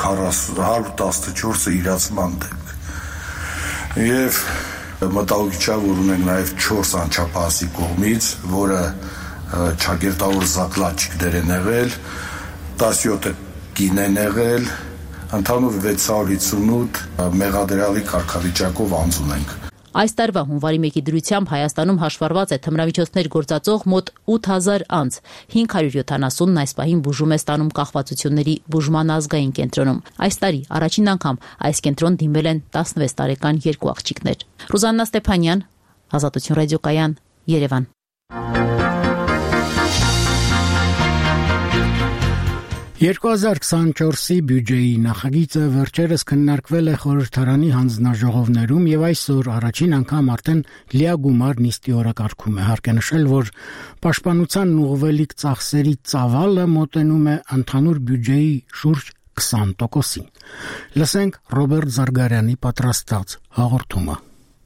[SPEAKER 12] 114-ը իրացման դեպք։ Եվ մտահոգիչ է, որ ունենք նաև 4 անչափահասի կողմից, որը ճակերտավոր զակլատչիկներ են եղել, 17-ը կին են եղել, ընդհանուր 658 մեղադրյալի կարգավիճակով անձ ունենք։
[SPEAKER 11] Այս տարվա հունվարի 1-ի դրությամբ Հայաստանում հաշվառված է թմրամիջոցներ գործածող մոտ 8000 անձ, 570-ն այս պահին բուժում է ստանում կախվածությունների բուժման ազգային կենտրոնում։ Այս տարի առաջին անգամ այս կենտրոն դիմել են 16 տարեկան 2 աղջիկներ։ Ռուզաննա Ստեփանյան, Ազատություն ռադիոկայան, Երևան։
[SPEAKER 1] «2024-ի բյուջեի նախագիծը վերջերս քննարկվել է խորհրդարանի հանձնաժողովներում եւ այսօր առաջին անգամ արդեն լիագումար նիստի օրակարգում է։ Հարկ է նշել, որ պաշտպանությանն ուղղվելիք ծախսերի ծավալը մոտենում է ընդհանուր բյուջեի շուրջ 20%-ին։ Լսենք Ռոբերտ Զարգարյանի պատրաստած հաղորդումը։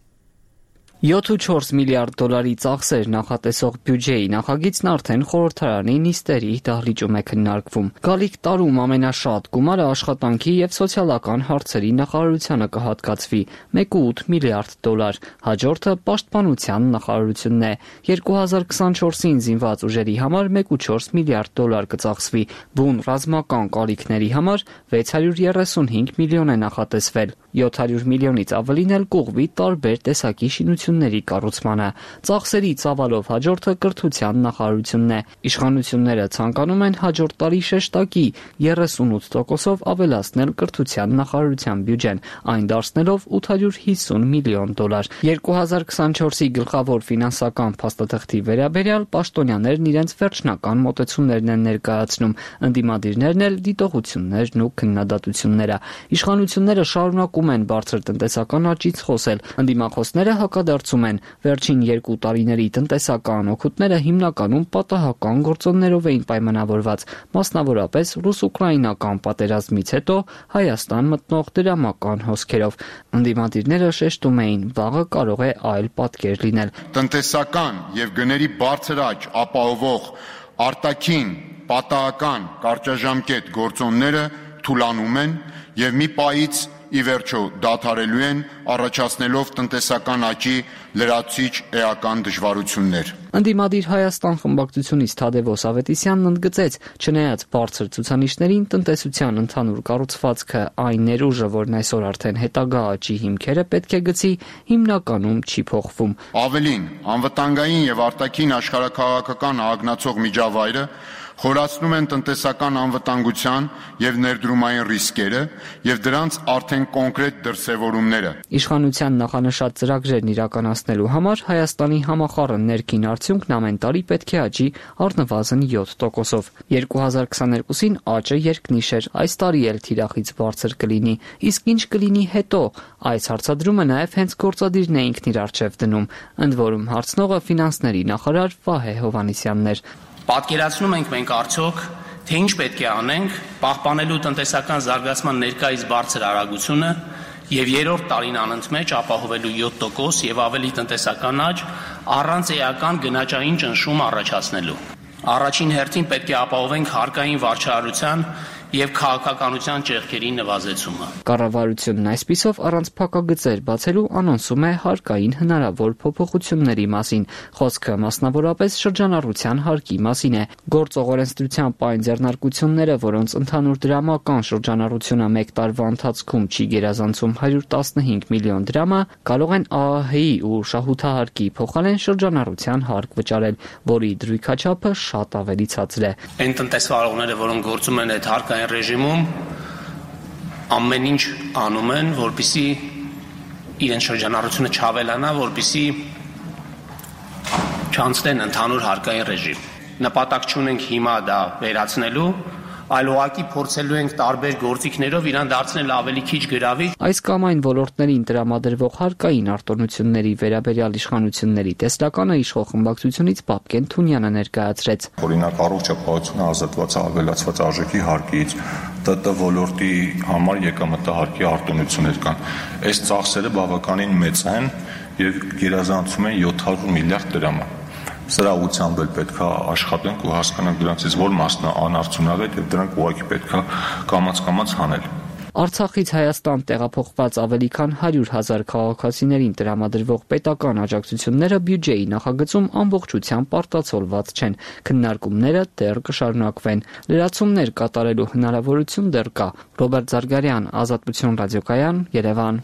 [SPEAKER 14] 7.4 միլիարդ դոլարի ծախսեր նախատեսող բյուջեի նախագիծն արդեն խորհրդարանի նիստերի դահլիճում է քննարկվում։ Գալիք տարում ամենաշատ գումարը աշխատանքի եւ սոցիալական հարցերի նախարարությանը կհատկացվի 1.8 միլիարդ դոլար, հաջորդը պաշտպանության նախարարությունն է։ 2024-ին զինված ուժերի համար 1.4 միլիարդ դոլար կծախսվի, բուն ռազմական կարիքների համար 635 միլիոն է նախատեսվել, 700 միլիոնից ավելին էլ կուղվի տարբեր տեսակի շինությունների կառուցմանը։ Ծախսերի ծավալով հաջորդը կրթության նախարարությունն է։ Իշխանությունները ցանկանում են հաջորդ տարի շեշտակի 38%-ով ավելացնել կրթության նախարարության բյուջեն, այն դարձնելով 850 միլիոն դոլար։ 2024-ի գլխավոր ֆինանսական փաստաթղթի վերաբերյալ պաշտոնյաներն իրենց վերջնական մոտեցումներն են ներկայացնում, ընդդիմադիրներն էլ դիտողություններն ու քննադատությունները։ Իշխանությունները շարունակում են բարձր տնտեսական աճից խոսել, ընդդիմախոսները հակադարձում են։ Վերջին 2 տարիների տնտեսական օգուտները հիմնականում պատահական գործոններով էին պայմանավորված, մասնավորապես ռուս-ուկրաինական պատերազմից հետո Հայաստան մտնող դրամական հոսքերով։ Ընդդիմադիրները շեշտում էին, վաղը կարող է այլ պատկեր լինել։
[SPEAKER 15] Տնտեսական եւ գների բարձր աճ ապահովող արտաքին պատահական կարճաժամկետ գործոնները թուլանում են եւ մի պահից ի վերջո դադարելու են, առաջացնելով տնտեսական աճի լրացուցիչ էական դժվարություններ։
[SPEAKER 14] Ընդդիմադիր Հայաստան խմբակցությունից Թադևոս Ավետիսյանն ընդգծեց, չնայած բարձր ցուցանիշներին, տնտեսության ընդհանուր կառուցվածքը այն ներուժը, որն այսօր արդեն հետագա աճի հիմքերը պետք է գցի, հիմնականում չի փոխվում։
[SPEAKER 15] Ավելին, անվտանգային եւ արտաքին աշխարհաքաղաքական ագնացող միջավայրը խորացնում են տնտեսական անվտանգության եւ ներդրումային ռիսկերը եւ դրանց արդեն կոնկրետ դրսեւորումները։
[SPEAKER 14] Իշխանության նախանշած ծրագրերն իրականացնելու համար Հայաստանի համախառն ներքին արդյունքն ամեն տարի պետք է աճի առնվազն 7%-ով։ 2022-ին աճը երկնիշ էր, այս տարի էլ թիրախից բարձր կլինի։ Իսկ ինչ կլինի հետո։ Այս հարցադրումը նաեւ հենց գործադիրն է ինքն իր առջև դնում։ Ընդ որում հարցնողը ֆինանսների նախարար Վահե Հովհաննիսյանն էր։
[SPEAKER 16] Պատկերացնում ենք մենք արդյոք, թե ինչ պետք է անենք, պահպանելու տնտեսական զարգացման ներկայիս բարձր արագությունը եւ երրորդ տարին անընդմեջ ապահովելու 7% եւ ավելի տնտեսական աճ առանց էական գնաճային ճնշում առաջացնելու։ Առաջին հերթին պետք է ապահովենք հարկային վարչարարության եւ քաղաքականության ճեղքերի նվազեցումը։
[SPEAKER 14] Կառավարությունն այսպիսով առանց փակագծեր բացելու անոնսում է հարկային հնարավոր փոփոխությունների մասին։ Խոսքը մասնավորապես շրջանառության հարկի մասին է։ Գործող օրենսդրության պայն ձեռնարկությունները, որոնց ընդհանուր դրամական շրջանառությունը 1 տարվա ընթացքում չի գերազանցում 115 միլիոն դրամը, կարող են ԱԱՀ-ի ու շահութահարկի փոխարեն շրջանառության հարկ վճարել, որի դրույքաչափը շատ ավելի ցածր է։
[SPEAKER 16] Այն տնտեսվարողները, որոնք գործում են այդ հարկային ռեժիմում, ամեն ինչ անում են, որպեսզի իրենց շրջանառությունը չավելանա, որպեսզի չանցնեն ընդհանուր հարկային ռեժիմ։ Նպատակ չունենք հիմա դա վերացնելու, այլ ուղղակի փորձելու ենք տարբեր գործիքներով իրան դարձնել ավելի քիչ գրավիչ։
[SPEAKER 14] Այս կամ այն ոլորտներին տրամադրվող հարկային արտոնությունների վերաբերյալ իշխանությունների տեսլականը իշխող խմբակցությունից Պապկեն Թունյանը ներկայացրեց։
[SPEAKER 17] Օրինակ առողջ ապահովությունը ազատված է ավելացված արժեքի հարկից, ՏՏ ոլորտի համար եկամտահարկի արտոնություններ կան։ Այս ծախսերը բավականին մեծ են եւ գերազանցում են 700 միլիարդ դրամ։ Սրա ուղղությամբ էլ պետք է աշխատենք ու հասկանանք դրանցից որ մասն է անարդյունավետ եւ դրանք ուղղակի պետք է կամաց հանել։
[SPEAKER 14] Արցախից Հայաստան տեղափոխված ավելի քան 100,000 քաղաքացիներին տրամադրվող պետական աջակցությունները բյուջեի նախագծում ամբողջությամբ արտացոլված չեն։ Քննարկումները դեռ կշարունակվեն։ Լրացումներ կատարելու հնարավորություն դեռ կա։ Ռոբերտ Զարգարյան, Ազատություն ռադիոկայան, Երևան։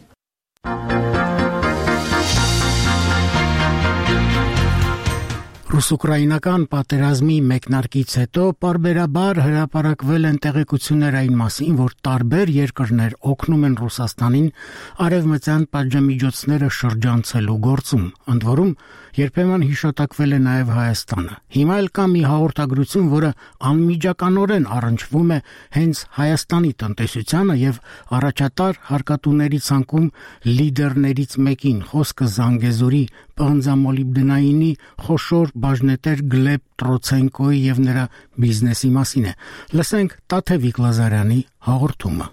[SPEAKER 1] Ռուս-ուկրաինական պատերազմի մեկնարկից հետո պարբերաբար հրապարակվել են տեղեկություններ այն մասին, որ տարբեր երկրներ օգնում են Ռուսաստանին արևմտյան պատժամիջոցները շրջանցելու գործում, ընդ որում երբեմն հիշատակվել է նաև Հայաստանը։ Հիմա էլ կա մի հաղորդագրություն, որը անմիջականորեն առնչվում է հենց Հայաստանի տնտեսությանը եւ առաջատար հարկատուների ցանկում լիդերներից մեկին, խոսքը Զանգեզուրի պղնձամոլիբդենայինի խոշոր բաժնետեր Գլեբ Տրոցենկոյի եւ նրա բիզնեսի մասին է։ Լսենք Տաթևիկ Լազարյանի հաղորդումը։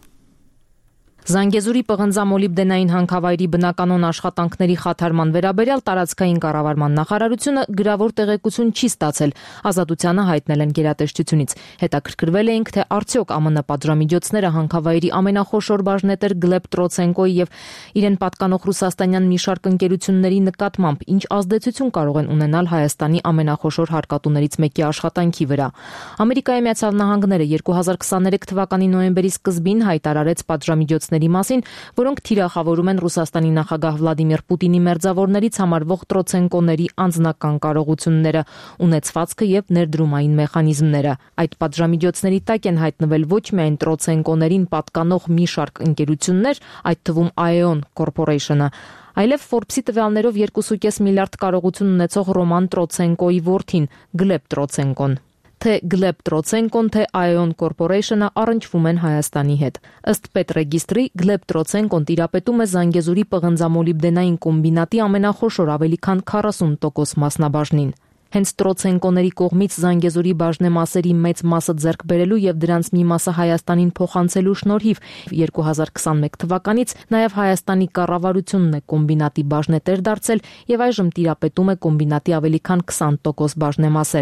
[SPEAKER 18] Զանգեզուրի պղնձամոլիբդենային հանքավայրի բնականոն աշխատանքների խաթարման վերաբերյալ տարածքային կառավարման նախարարությունը գրավոր տեղեկություն չի ստացել, Ազատությանը հայտնել են գերատեսչությունից։ Հետաքրքրվել էինք, թե արդյոք ԱՄՆ պատժամիջոցները հանքավայրի ամենախոշոր բաժնետեր Գլեբ Տրոցենկոյի եւ իրեն պատկանող ռուսաստանյան մի շարք ընկերությունների նկատմամբ ինչ ազդեցություն կարող են ունենալ Հայաստանի ամենախոշոր հարկատուներից մեկի աշխատանքի վրա։ Ամերիկայի Միացյալ Նահանգները 2023 թվականի նոյեմբերի սկզբին հայտարարեց պատժամիջոցների մասին, որոնք թիրախավորում են Ռուսաստանի նախագահ Վլադիմիր Պուտինի մերձավորներից համարվող Տրոցենկոների անձնական կարողությունները, ունեցվածքը եւ ներդրումային մեխանիզմները։ Այդ պատժամիջոցների տակ են հայտնվել ոչ միայն Տրոցենկոներին պատկանող մի շարք ընկերություններ, այդ թվում Aeon Corporation-ը, այլև Forbes-ի տվյալներով 2.5 միլիարդ կարողություն ունեցող Ռոման Տրոցենկոյի որդին Գլեբ Տրոցենկոն։ Թե Գլեբ Տրոցենկոն, թե Aeon Corporation-ը առնչվում են Հայաստանի հետ։ Ըստ պետրեգիստրի, Գլեբ Տրոցենկոն տիրապետում է Զանգեզուրի պղնձամոլիբդենային կոմբինատի ամենախոշոր ավելի քան 40% մասնաբաժնին։ Հենց Տրոցենկոների կողմից Զանգեզուրի բաժնեմասերի մեծ մասը ձեռք բերելու եւ դրանց մի մասը Հայաստանին փոխանցելու շնորհիվ 2021 թվականից նաեւ Հայաստանի կառավարությունն է կոմբինատի բաժնետեր դարձել եւ այժմ տիրապետում է կոմբինատի ավելի քան 20% բաժնեմասերը։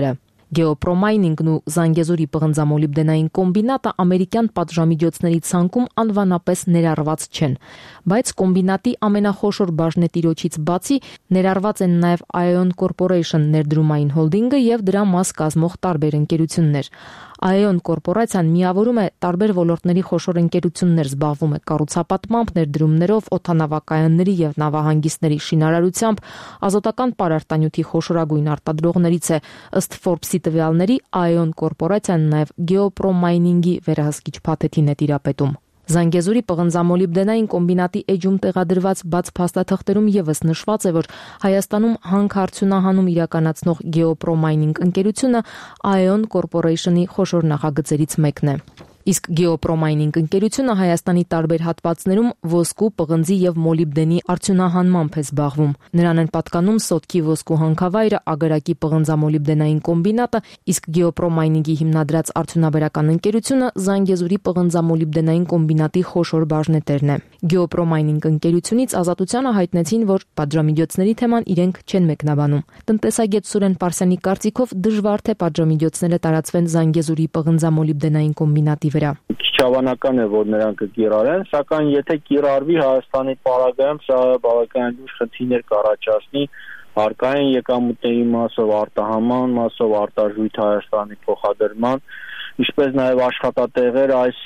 [SPEAKER 18] Գեոպրոմայնինգն ու Զանգեզուրի պղնձամոլիբդենային կոմբինատը ամերիկյան պատժամիջոցների ցանկում անվանապես ներառված չեն, բայց կոմբինատի ամենախոշոր բաժնետիրոջից բացի ներառված են նաև Ion Corporation ներդրումային հոլդինգը եւ դրա մաս կազմող տարբեր ընկերություններ։ Ion կորպորացիան միավորում է տարբեր ոլորտների խոշոր ընկերություններ, զբաղվում է կառուցապատմամբ, ներդրումներով, օդանավակայանների եւ նավահանգիստների շինարարությամբ, ազոտական պարարտանյութի խոշորագույն արտադրողներից է։ Ըստ Forbes-ի տվյալների Ion կորպորացիան նաեւ գեոպրոմայնինգի վերահսկիչ փաթեթին է տիրապետում։ Զանգեզուրի պղնձամոլիբդենային կոմբինատի էջում տեղադրված բաց փաստաթղթերում եւս նշված է, որ Հայաստանում հանքարդյունահանում իրականացնող գեոպրոմայնինգ ընկերությունը Ion Corporation-ի խոշոր նախագծերից մեկն է։ Իսկ գեոպրոմայնինգ ընկերությունը Հայաստանի տարբեր հատվածներում ոսկու, պղնձի եւ մոլիբդենի արդյունահանմամբ է զբաղվում։ Նրան են պատկանում Սոտքի ոսկու հանքավայրը, Ագարակի պղնձամոլիբդենային կոմբինատը, իսկ գեոպրոմայնինգի հիմնադրած արդյունաբերական ընկերությունը Զանգեզուրի պղնձամոլիբդենային կոմբինատի խոշոր բաժնետերն է։ Գեոպրոմայնինգ ընկերությունից Ազատությանը հայտնեցին, որ պատժամիջոցների թեման իրենք չեն մեկնաբանում։ Տնտեսագետ Սուրեն Պարսյանի կարծիքով դժվար թե պատժամիջոցները տարածվեն Զանգեզուրի պղնձամոլիբդենային կոմբինատի վրա։
[SPEAKER 19] Քիչ հավանական է, որ նրանք կկիրառեն, սակայն եթե կիրառվի Հայաստանի պարագայում, սա բավականին լուրջ խնդիրներ կառաջացնի հարկային եկամուտների մասով, արտահանման մասով, արտարժույթ Հայաստանի փոխադրման, ինչպես նաև աշխատատեղեր այս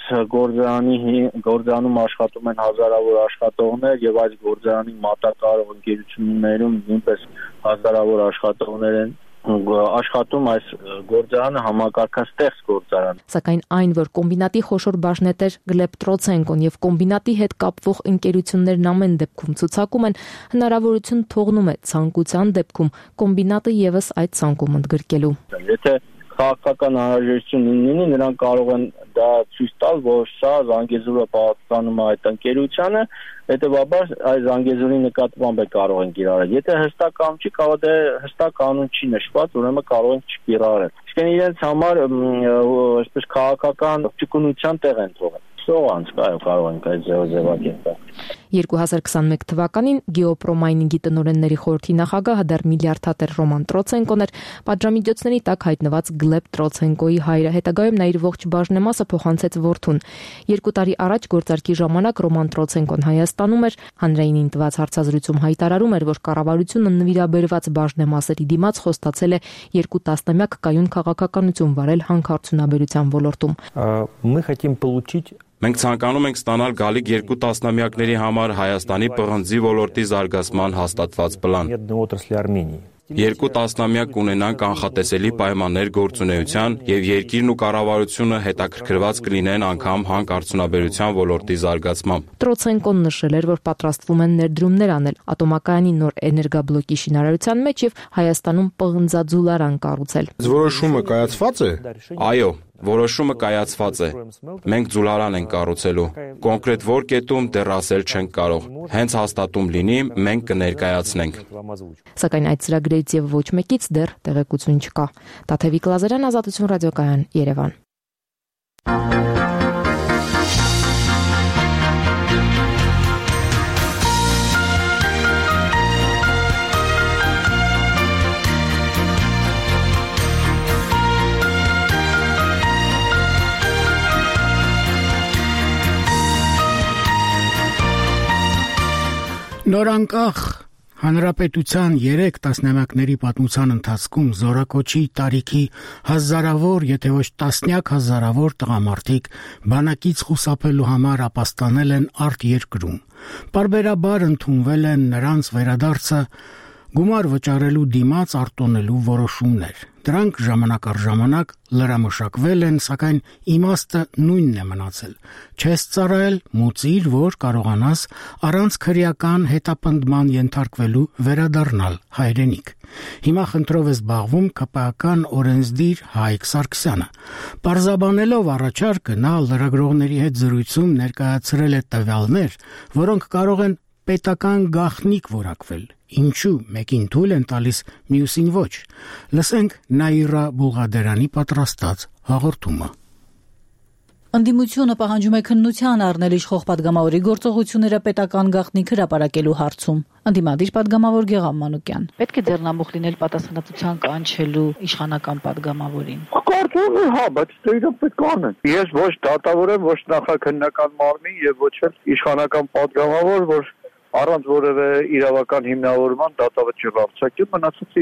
[SPEAKER 19] գործարանում աշխատում են հազարավոր աշխատողներ եւ այս գործարանի մատակարարող ընկերություններում նույնպես հազարավոր աշխատողներ են աշխատում այս գործարանը համակարգաստեղծ գործարան։
[SPEAKER 18] Սակայն այն, որ կոմբինատի խոշոր բաժնետեր Գլեբ Տրոցենկոն եւ կոմբինատի հետ կապվող ընկերություններն ամեն դեպքում ցուցակում են, հնարավորություն թողնում է ցանկության դեպքում կոմբինատը եւս այդ ցանկում ընդգրկելու։
[SPEAKER 19] Եթե քաղաքական անհրաժեշտություն լինի, նրանք կարող են դա ցույց տալ, որ սա Զանգեզուրը պատկանում է այդ ընկերությանը, հետեւաբար այս Զանգեզուրի նկատմամբ է կարող են կիրառել։ Եթե հստակ կան չի, կարող է հստակ կանոն չի նշված, ուրեմն կարող են չկիրառել։ Իսկ իրենց համար այսպես քաղաքական ճկունության տեղ են թողել։ Սողանց կարող են այդ ձևակերպել։
[SPEAKER 18] 2021 թվականին գեոպրոմայնինգի տնօրենների խորհրդի նախագահ դեռ միլիարդատեր Ռոման Տրոցենկոն էր, պատժամիջոցների տակ հայտնված Գլեբ Տրոցենկոյի հայրը, հետագայում նա իր ողջ բաժնեմասը փոխանցեց որդուն։ 2 տարի առաջ գործարքի ժամանակ Ռոման Տրոցենկոն Հայաստանում էր, հանրայինին տված հարցազրույցում հայտարարում էր, որ կառավարությունը նվիրաբերված բաժնեմասերի դիմաց խոստացել է 2 տասնամյակ կայուն քաղաքականություն վարել հանքարդյունաբերության ոլորտում։
[SPEAKER 20] Մենք ցանկանում ենք ստանալ գալիք 2 տասնամյակների համար Հայաստանի պղնձի ոլորտի զարգացման հաստատված պլան։ 2 տասնամյակ կունենան կանխատեսելի պայմաններ գործունեության եւ երկիրն ու կառավարությունը հետաքրքրված կլինեն անգամ հանքարդյունաբերության ոլորտի զարգացմամբ։
[SPEAKER 18] Տրոցենկոն նշել էր, որ պատրաստվում են ներդրումներ անել ատոմակայանի նոր էներգաբլոկի շինարարության մեջ եւ Հայաստանում պղնձաձուլարան կառուցել։
[SPEAKER 5] Որոշումը կայացված է։
[SPEAKER 20] Այո, որոշումը կայացված է։ Մենք ձուլարան ենք կառուցելու։ Կոնկրետ որ կետում դեռ ասել չենք կարող։ Հենց հաստատում լինի, մենք կներկայացնենք։
[SPEAKER 18] Սակայն այդ ծրագրերից եւ ոչ մեկից դեռ տեղեկություն չկա։ Տաթևիկ Լազարյան, Ազատություն ռադիոկայան, Երևան։
[SPEAKER 1] Նորանկախ Հանրապետության 3 տասնամյակների պատմության ընթացքում զորակոչի տարիքի հազարավոր, եթե ոչ տասնյակ հազարավոր տղամարդիկ բանակից խուսափելու համար ապաստանել են արտերկրում։ Պարբերաբար ընդունվել են նրանց վերադարձը գումար վճարելու դիմաց արտոնելու որոշումներ։ Դրանք ժամանակ առ ժամանակ լրամշակվել են, սակայն իմաստը նույնն է մնացել։ Չես ծառայել, մուծիր, որ կարողանաս առանց քրեական հետապնդման ենթարկվելու վերադառնալ հայրենիք։ Հիմա խնդրով է զբաղվում ԿՊԱ-ական օրենսդիր Հայկ Սարգսյանը։ Պարզաբանելով առաջարկը, նա լրագրողների հետ զրույցում ներկայացրել է տվյալներ, որոնք կարող են պետական գաղտնիք որակվել։ Ինչու մեկին թույլ են տալիս, մյուսին ոչ։ Լսենք Նաիրա Բուղադերանի պատրաստած հաղորդումը։
[SPEAKER 21] Ընդդիմությունը պահանջում է քննության առնել իշխող падգամավորի գործողությունները պետական գաղտնիք հրապարակելու հարցում։ Ընդդիմադիր падգամավոր Գեղամ Մանուկյան.
[SPEAKER 22] Պետք է ձեռնամուխ լինել պատասխանատվության կանչելու իշխանական падգամավորին։
[SPEAKER 19] Կարծում եմ, հա, բայց դա իրոք պետք է անեն։ Ես ոչ դատավոր եմ, ոչ նախաքննական մարմին եւ ոչ էլ իշխանական падգամավոր, որ առանց որևէ իրավական հիմնավորման դատավճիռ արձակի, մնացած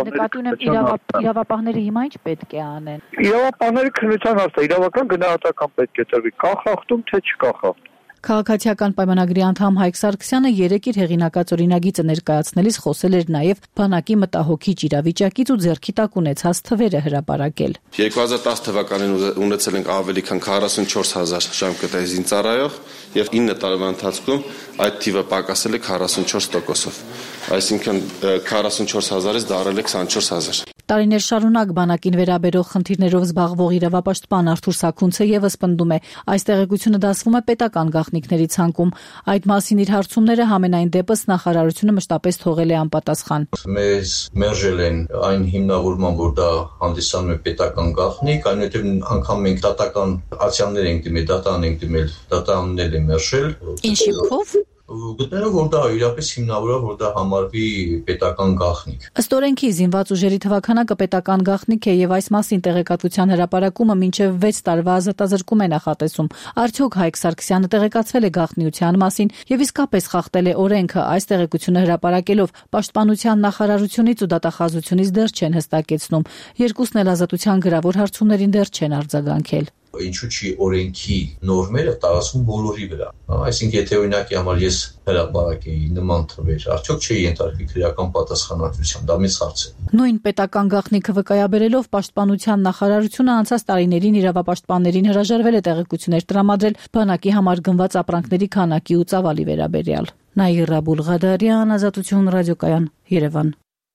[SPEAKER 22] իրավապահները հիմա ինչ պետք է անեն։
[SPEAKER 19] Իրավապահները քննության հարցը իրավական գնահատական պետք է տրվի, կա խախտում թե չկա խախտում։
[SPEAKER 21] Քաղաքացիական պայմանագրի անդամ Հայկ Սարգսյանը երեկ իր հեղինակած օրինագիծը ներկայացնելիս խոսել էր նաև բանակի մտահոգիչ իրավիճակից ու ձեռքի տակ ունեցած թվերը հրապարակել։
[SPEAKER 23] 2010 թվականին ունեցել ենք ավելի քան 44000 ժամկետային զինծառայող եւ 9 տարվա ընթացքում այդ թիվը պակասել է 44%-ով։ Այսինքն 44000-ից դարել է 24000։
[SPEAKER 21] Տարիներ շարունակ բանակին վերաբերող խնդիրներով զբաղվող իրավապաշտպան Արթուր Սաքունցը եւս պնդում է, այս տեղեկությունը դասվում է պետական գաղտնիքների ցանկում։ Այդ մասին իր հարցումները համենայն դեպս նախարարությունը մշտապես թողել է անպատասխան։
[SPEAKER 24] Մեզ մերժել են այն հիմնավորման, որ դա հանդիսանում է պետական գաղտնիք, այնուհետև անգամ մենք դատական ացիաներ ենք դիմել, դատան ենք դիմել, դատաններ են մերժել։
[SPEAKER 21] Ինչի փով
[SPEAKER 24] գտնելով որ դա իրապես հիմնավորը որ դա համարվի պետական գաղտնիք։
[SPEAKER 21] Ըստ օրենքի զինված ուժերի թվաքանակը պետական գաղտնիք է եւ այս մասին տեղեկատվության հրապարակումը մինչեւ 6 տարվա ազատազրկում է նախատեսում։ Արդյոք Հայկ Սարգսյանը տեղեկացվել է գաղտնիության մասին եւ իսկապես խախտել է օրենքը, այս տեղեկությունը հրապարակելով պաշտպանության նախարարությունից ու դատախազությունից դեռ չեն հստակեցնում։ Երկուսն էլ ազատության գրավոր հարցումներին դեռ չեն արձագանքել։
[SPEAKER 24] Ինչու՞ չի օրենքի նորմերը տարածվում բոլորի վրա։ Այսինքն եթե օրինակի համար ես հրապարակեի նման թվեր, արդյոք չի ենթարկվի քրեական պատասխանատվության, դա մեծ հարց է։
[SPEAKER 21] Նույն պետական գաղտնիքը վկայաբերելով պաշտպանության նախարարությունը անցած տարիներին իրավապաշտպաններին հրաժարվել է տեղեկություններ տրամադրել բանակի համար գնված ապրանքների քանակի ու ծավալի վերաբերյալ։ Նաիրա Բուլղադարյան, Ազատություն ռադիոկայան, Երևան։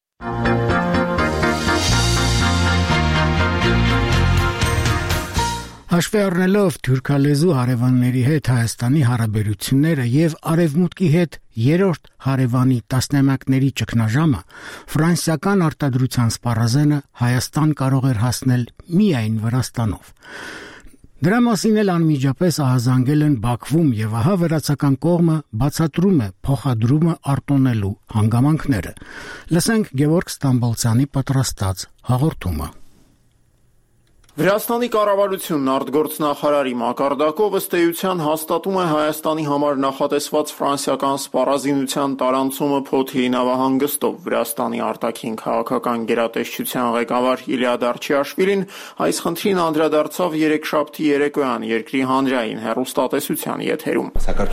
[SPEAKER 1] Հաշվի առնելով թուրքալեզու հարևանների հետ Հայաստանի հարաբերությունները եւ Արևմուտքի հետ երրորդ հարևանի տասնամյակների ճգնաժամը, ֆրանսիական արտադրության սպառազենը Հայաստան կարող էր հասնել միայն Վրաստանով։ Դրա մասին էլ անմիջապես ահազանգել են Բաքվում եւ ահա վրացական կողմը բացատրում է փոխադրումը արտոնելու հանգամանքները։ Լսենք Գևորգ Ստամբոլցյանի պատրաստած հաղորդումը։
[SPEAKER 25] Վրաստանի կառավարությունն արտգործնախարարի մակարդակով ըստ էության հաստատում է Հայաստանի համար նախատեսված ֆրանսիական սպառազինության տարանցումը Փոթիի նավահանգստով։ Վրաստանի արտաքին քաղաքական գերատեսչության ղեկավար Իլիա Դարչիաշվիլին այս խնդրին անդրադարձավ երեքշաբթի երեկոյան երկրի հանրային հեռուստատեսության եթերում։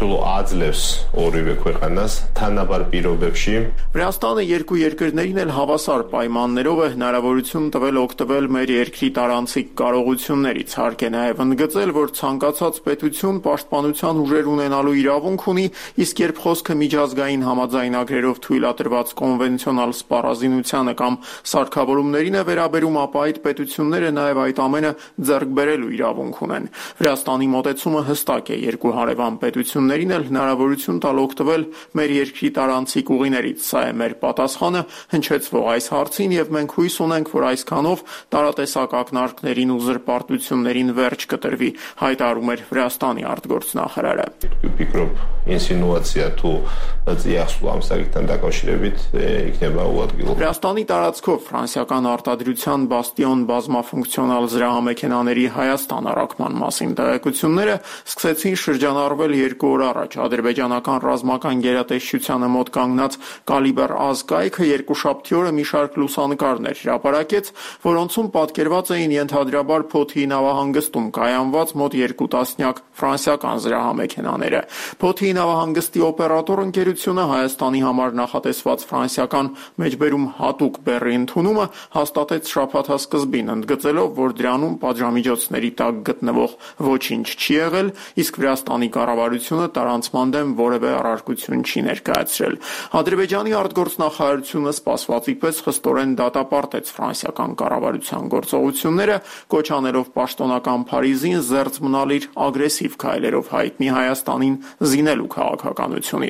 [SPEAKER 25] Վրաստանը երկու երկրներին էլ հավասար պայմաններով է հնարավորություն տվել օգտվել մեր երկրի տարանցիկ կարողություններից, հարկ է նաև ընդգծել, որ ցանկացած պետություն պաշտպանության ուժեր ունենալու իրավունք ունի, իսկ երբ խոսքը միջազգային համաձայնագրերով թույլատրված կոնվենցիոնալ սպառազինությանը կամ սարքավորումներին է վերաբերում, ապա այդ պետությունները նաև այդ ամենը ձեռք բերելու իրավունք ունեն։ Վրաստանի մոտեցումը հստակ է, երկու հարևան պետություններին էլ հնարավորություն տալ օգտվել մեր երկրի տարանցիկ ուղիներից։ Սա է մեր պատասխանը հնչեցվող այս հարցին եւ մենք հույս ունենք, որ այսքանով տարատեսակ ակնարկների ու զրպարտություններին վերջ կտրվի, հայտարարում էր Վրաստանի արտգործնախարարը։ Վրաստանի տարածքով ֆրանսիական արտադրության Բաստիոն բազմաֆունկցիոնալ զրահամեքենաների Հայաստան առաքման մասին տեղեկությունները սկսեցին շրջանառվել 2 օր առաջ։ Ադրբեջանական ռազմական գերատեսչությանը մոտ կանգնած Կալիբր ազգայքը երկուշաբթի օրը մի շարք լուսանկարներ հրապարակեց, որոնցում պատկերված էին ենթադրաբար Փոթիի նավահանգստում կայանված մոտ 2 տասնյակ ֆրանսիական զրահամեքենաները։ Փոթիի նավահանգստի օպերատոր ընկերությունը Հայաստանի համար նախատեսված ֆրանսիական մեջբերում հատուկ բեռի ընդունումը հաստատեց շաբաթա սկզբին, ընդգծելով, որ դրանում պատժամիջոցների տակ գտնվող ոչինչ չի եղել, իսկ Վրաստանի կառավարությունը տարանցման դեմ որևէ առարկություն չի ներկայացրել։ Ադրբեջանի արտգործնախարարությունը սպասվածի պես խստորեն դատապարտեց ֆրանսիական կառավարության գործողությունները, կոչ անելով պաշտոնական Փարիզին զերծ մնալ իր ագրեսիվ քայլերով հայտնի Հայաստանին զինելու քաղաքականությունից։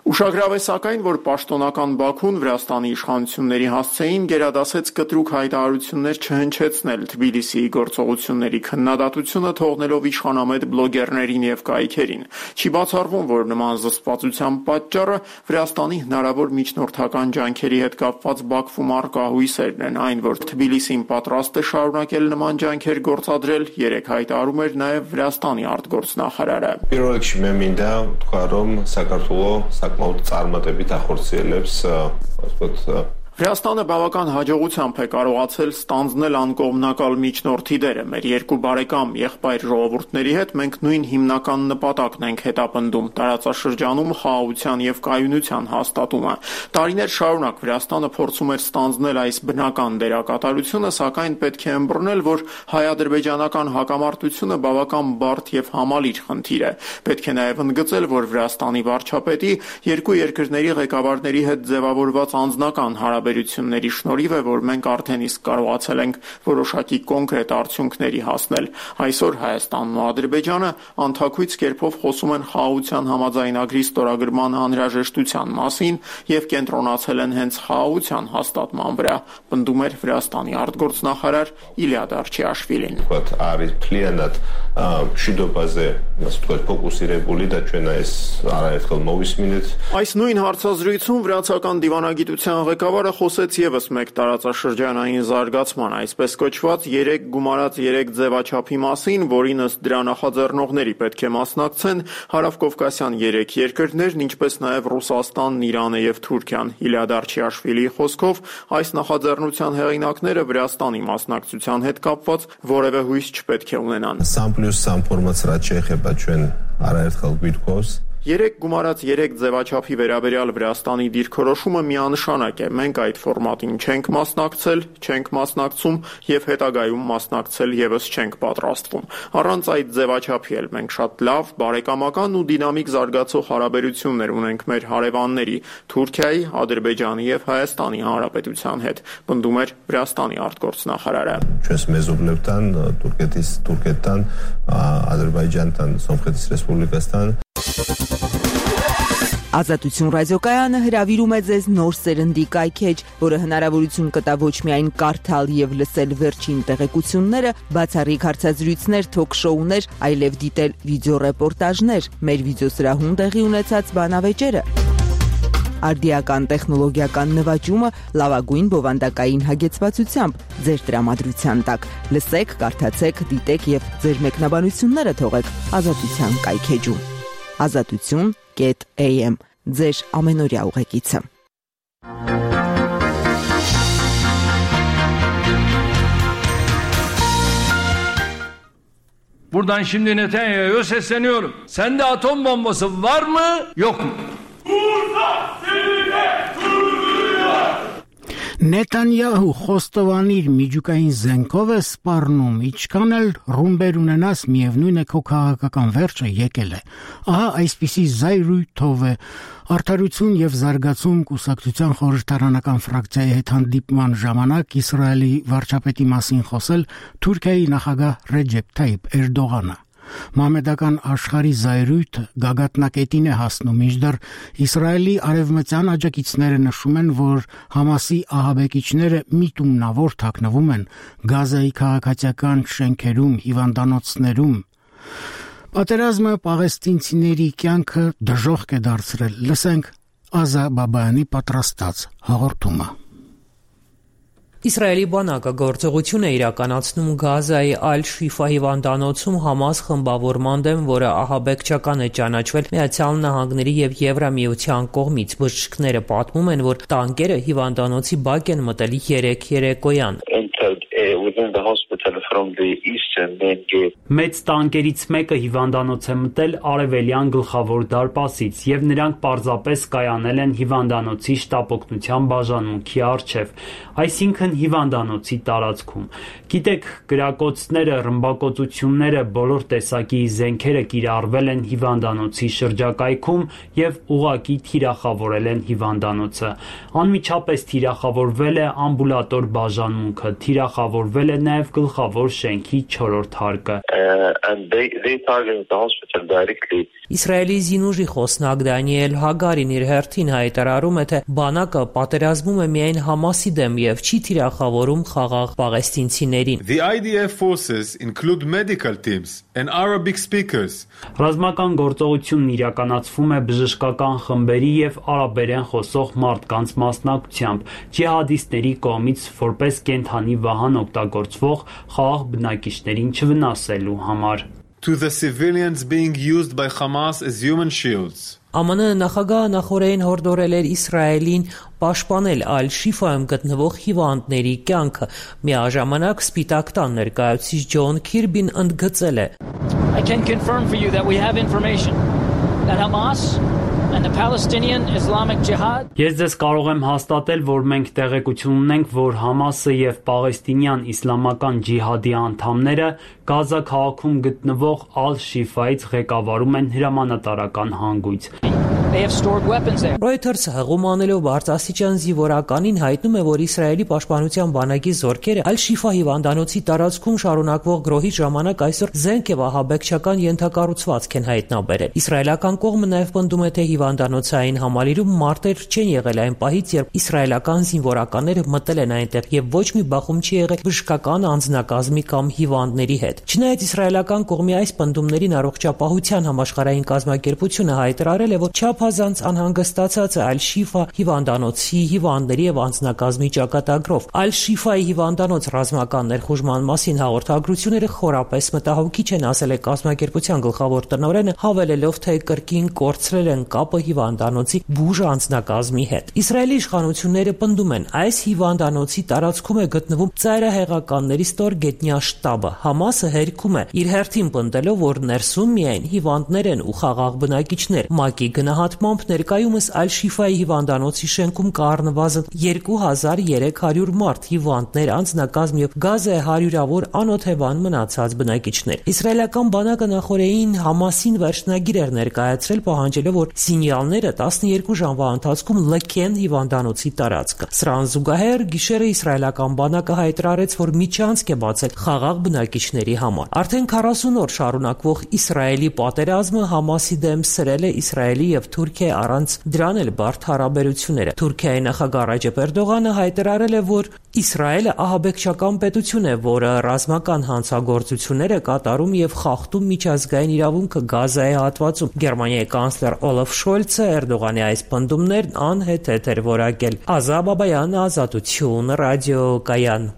[SPEAKER 25] Ուշագրավ է սակայն, որ պաշտոնական Բաքուն Վրաստանի իշխանությունների հասցեին գերադասեց կտրուկ հայտարարություններ չհնչեցնել Թբիլիսիի գործողությունների քննադատությունը թողնելով իշխանամետ բլոգերներին եւ կայքերին։ Չի բացառվում, որ նման զսպվածության պատճառը Վրաստանի հնարավոր միջնորդական ջանքերի հետ կապված Բաքվում առկա հույսերն են, այն որ Թբիլիսին պատրաստ է շարունակել նման ջանքեր գործադրել, երեք հայտարարում էր նաեւ Վրաստանի արտգործնախարարը։
[SPEAKER 2] Პირველ რიგში მე მინდა თქვა, რომ საქართველოს საკმაოდ წარმატებით ახორციელებს, ასე ვთქვათ,
[SPEAKER 25] Վրաստանը բավական հաջողությամբ է կարողացել ստանձնել անկողմնակալ միջնորդի դերը։ Մեր երկու բարեկամ եղբայր ժողովուրդների հետ մենք նույն հիմնական նպատակն ենք հետապնդում՝ տարածաշրջանում խաղաղության եւ կայունության հաստատումը։ Տարիներ շարունակ Վրաստանը փորձում էր ստանձնել այս բնական դերակատարությունը, սակայն պետք է ըմբռնել, որ հայ-ադրբեջանական հակամարտությունը բավական բարդ եւ համալիր խնդիր է։ Պետք է նաեւ ընդգծել, որ Վրաստանի վարչապետի երկու երկրների ղեկավարների հետ ձևավորված անձնական հարաբերությունների շնորհիվ է, որ մենք արդեն իսկ կարողացել ենք որոշակի կոնկրետ արդյունքների հասնել։ Այսօր Հայաստանն ու Ադրբեջանը անթաքույց կերպով խոսում են խաղաղության համաձայնագրի ստորագրման անհրաժեշտության մասին եւ կենտրոնացել են հենց խաղաղության հաստատման վրա, պնդում էր Վրաստանի արտգործնախարար Իլիա Դարչիաշվիլին։
[SPEAKER 2] Არის փլիանად շիդոբազե, ասած որ ֆոկուսիրებული դա ჩვენ այս արայել մովիսմինետ։
[SPEAKER 25] Այս նույն հարցազրույցում վրացական դիվանագիտության ղեկավարը խոսեց եւս մեկ տարածաշրջանային զարգացման, այսպես կոչված 3 գումարած 3 ձևաչափի մասին, որին ըստ դրա նախաձեռնողների պետք է մասնակցեն հարավկովկասյան 3 երկրներն, ինչպես նաեւ Ռուսաստանն, Իրանը եւ Թուրքիան։ Իլիա Դարչիաշվիլիի խոսքով այս նախաձեռնության հեղինակները Վրաստանի մասնակցության հետ կապված որևէ հույս չպետք է ունենան։
[SPEAKER 2] Սամ պլյուս սամ ֆորմացիա չեխեպա ჩვენ արայել գույրկոս
[SPEAKER 25] 3 գումարած 3 ձևաչափի վերաբերյալ Վրաստանի դիրքորոշումը միանշանակ է։ Մենք այդ ֆորմատին չենք մասնակցել, չենք մասնակցում եւ հետագայում մասնակցել եւս չենք պատրաստվում։ Առանց այդ ձևաչափի էլ մենք շատ լավ, բարեկամական ու դինամիկ զարգացող հարաբերություններ ունենք մեր հարևանների Թուրքիայի, Ադրբեջանի եւ Հայաստանի Հանրապետության հետ, պնդում էր Վրաստանի արտգործնախարարը։
[SPEAKER 2] Չես մեզոբլևտան, Թուրքեթան, Ադրբեջանտան, Սոմխեթիս Ռեսպուբլիկաստան
[SPEAKER 3] Ազատություն ռադիոկայանը հրավիրում է ձեզ նոր սերնդի կայքեջ, որը հնարավորություն կտա ոչ միայն կարդալ եւ լսել վերջին տեղեկությունները, բացառիկ հարցազրույցներ, թոք-շոուներ, այլև դիտել վիդեոռեպորտաժներ, մեր վիդեոսրահում տեղի ունեցած բանավեճերը։ Արդիական տեխնոլոգիական նվաճումը լավագույն բովանդակային հագեցվածությամբ ձեր տրամադրության տակ։ Լսեք, կարդացեք, դիտեք եւ ձեր մեկնաբանությունները թողեք Ազատության կայքեջում։ Azatutun.am ձեր ամենօրյա ուղեկիցը։
[SPEAKER 4] Buradan şimdi Netanyahu'ya sesleniyorum. Sende atom bombası var mı, yok mu?
[SPEAKER 1] Նետանյահու խոստովանիր միջուկային զենքով է սպառնում, ինչքան էլ ռումբեր ունենաս, միևնույն է քո քաղաքական վերջը եկել է։ Ահա այսպիսի զայրույթով է Արդարություն եւ զարգացում կուսակցության խորհրդարանական ֆրակցիայի հետ հանդիպման ժամանակ Իսրայելի վարչապետի մասին խոսել Թուրքիայի նախագահ Ռեջեփ Թայիփ Էրդողանը։ Մամեդական աշխարհի զայրույթը գագաթնակետին է հասնում, մինչդեռ Իսրայելի արևմտյան աջակիցները նշում են, որ Համասի ահաբեկիչները միտումնավոր թաքնվում են Գազայի քաղաքացիական շենքերում, հիվանդանոցներում։ Պատերազմը պաղեստինցիների կյանքը դժոխք է դարձրել։ Լսենք Ազա Բաբայանի պատրաստած հաղորդումը։
[SPEAKER 6] Իսրայելի բանակը գործողություն է իրականացնում Գազայի Ալ-Շիֆա հիվանդանոցում Համաս խմբավորման դեմ, որը ահաբեկչական է ճանաչվել Միացյալ Նահանգների եւ Եվրամիության կողմից։ Բժիշկները պատմում են, որ տանկերը հիվանդանոցի բակ են մտել 3 երեկոյան։
[SPEAKER 8] Մեծ տանկերից մեկը հիվանդանոց է մտել արևելյան գլխավոր դարպասից եւ նրանք պարզապես կայանել են հիվանդանոցի շտապօգնության բաժանմունքի առջև, այսինքն հիվանդանոցի տարածքում։ Գիտեք, գրակոծները, ռմբակոծությունները, բոլոր տեսակի զենքերը կիրառվել են հիվանդանոցի շրջակայքում եւ ուղղակի թիրախավորել են հիվանդանոցը։ Անմիջապես թիրախավորվել է ամբուլատոր բաժանմունքը, թիրախավորվել է նաև գլխավոր շենքի 4-րդ հարկը։
[SPEAKER 6] Իսրայելի զինուժի խոսնակ Դանիել Հագարին իր հերթին հայտարարում է, թե բանակը պատերազմում է միայն Համասի դեմ եւ չի թիրախավորում խաղաղ պաղեստինցիներին։
[SPEAKER 7] The IDF forces include medical teams and Arabic speakers.
[SPEAKER 8] Ռազմական գործողությունն իրականացվում է բժշկական խմբերի եւ արաբերեն խոսող մարդկանց մասնակցությամբ, ջիհադիստների կողմից որպես կենթանի վահան օգտագործվող խաղաղ բնակիչներին չվնասելու համար։
[SPEAKER 7] To the civilians being used by Hamas as human shields.
[SPEAKER 6] ԱՄՆ նախագահը նախորդին հորդորել էր Իսրայելին պաշտպանել Ալ-Շիֆայում գտնվող հիվանդների կյանքը։ Միաժամանակ Սպիտակ տան ներկայացուցիչ Ջոն Քիրբին ընդգծել է.
[SPEAKER 9] I can confirm for you that we have information that Hamas and the Palestinian Islamic Jihad.
[SPEAKER 8] Ես ձեզ կարող եմ հաստատել, որ մենք տեղեկություն ունենք, որ Համասը եւ Պաղեստինյան իսլամական ջիհադի անդամները Գազա քաղաքում գտնվող Ալ-Շիֆայից ղեկավարում են հրամանատարական հանգույց։
[SPEAKER 9] They have stored weapons there.
[SPEAKER 6] Reuters-ը հղում անելով բարձրաստիճան զինվորականին հայտնում է, որ Իսրայելի պաշտպանության բանակի զորքերը Ալ-Շիֆա հիվանդանոցի տարածքում շարունակվող գրոհի ժամանակ այսօր զենք եւ ահաբեկչական ենթակառուցվածք են հայտնաբերել։ Իսրայելական կողմը նաեւ պնդում է, թե հիվանդանոցային համալիրում մարտեր չեն եղել այն պահից, երբ իսրայելական զինվորականները մտել են այնտեղ եւ ոչ մի բախում չի եղել բժշկական անձնակազմի կամ հիվանդների հետ։ Չնայած իսրայելական կողմի այս պնդումներին առողջապահության համաշխարհային կազմակերպությունը հայտարարել է, որ չափազանց անհանգստացած է Ալ-Շիֆա հիվանդանոցի հիվանդների եւ անձնակազմի ճակատագրով։ Ալ-Շիֆայի հիվանդանոց ռազմական ներխուժման մասին հաղորդագրությունները խորապես մտահոգիչ են, ասել է կազմակերպության գլխավոր տնօրենը, հավելելով, թե կրկին կորցրել են կապը հիվանդանոցի բուժ անձնակազմի հետ։ Իսրայելի իշխանությունները պնդում են, այս հիվանդանոցի տարածքում է գտնվում ծայրահեղականների ստորգետնյա շտաբը։ Համասը հերքում է, իր հերթին պնդելով, որ ներսում միայն հիվանդներ են ու խաղաղ բնակիչներ։ ՄԱԿ-ի գնահատմամբ ներկայումս Ալ-Շիֆայի հիվանդանոցի շենքում կա առնվազն 2300 մարդ, հիվանդներ, անձնակազմ եւ Գազայի հարյուրավոր անօթևան մնացած բնակիչներ։ Իսրայելական բանակը նախորդին Համասին վերջնագիր էր ներկայացրել, պահանջելով, որ զինյալները 12 ժամվա ընթացքում լքեն հիվանդանոցի տարածքը։ Սրան զուգահեռ գիշերը իսրայելական բանակը հայտարարեց, որ միջանցք է բացել խաղաղ բնակիչների համար։ Արդեն 40 օր շարունակվող Իսրայելի պատերազմը Համասի դեմ սրել է Իսրայելի եւ Թուրքիայի առանց դրան էլ բարդ հարաբերությունները։ Թուրքիայի նախագահ Ռաջեփ Էրդողանը հայտարարել է, որ Իսրայելը ահաբեկչական պետություն է, որը ռազմական հանցագործություններ է կատարում եւ խախտում միջազգային իրավունքը Գազայի հատվածում։ Գերմանիայի կանցլեր Օլաֆ Շոլցը Էրդողանի այս պնդումներն անհեթեթ էր որակել։ Ազատ Բաբայան, Ազատություն, ռադիոկայան։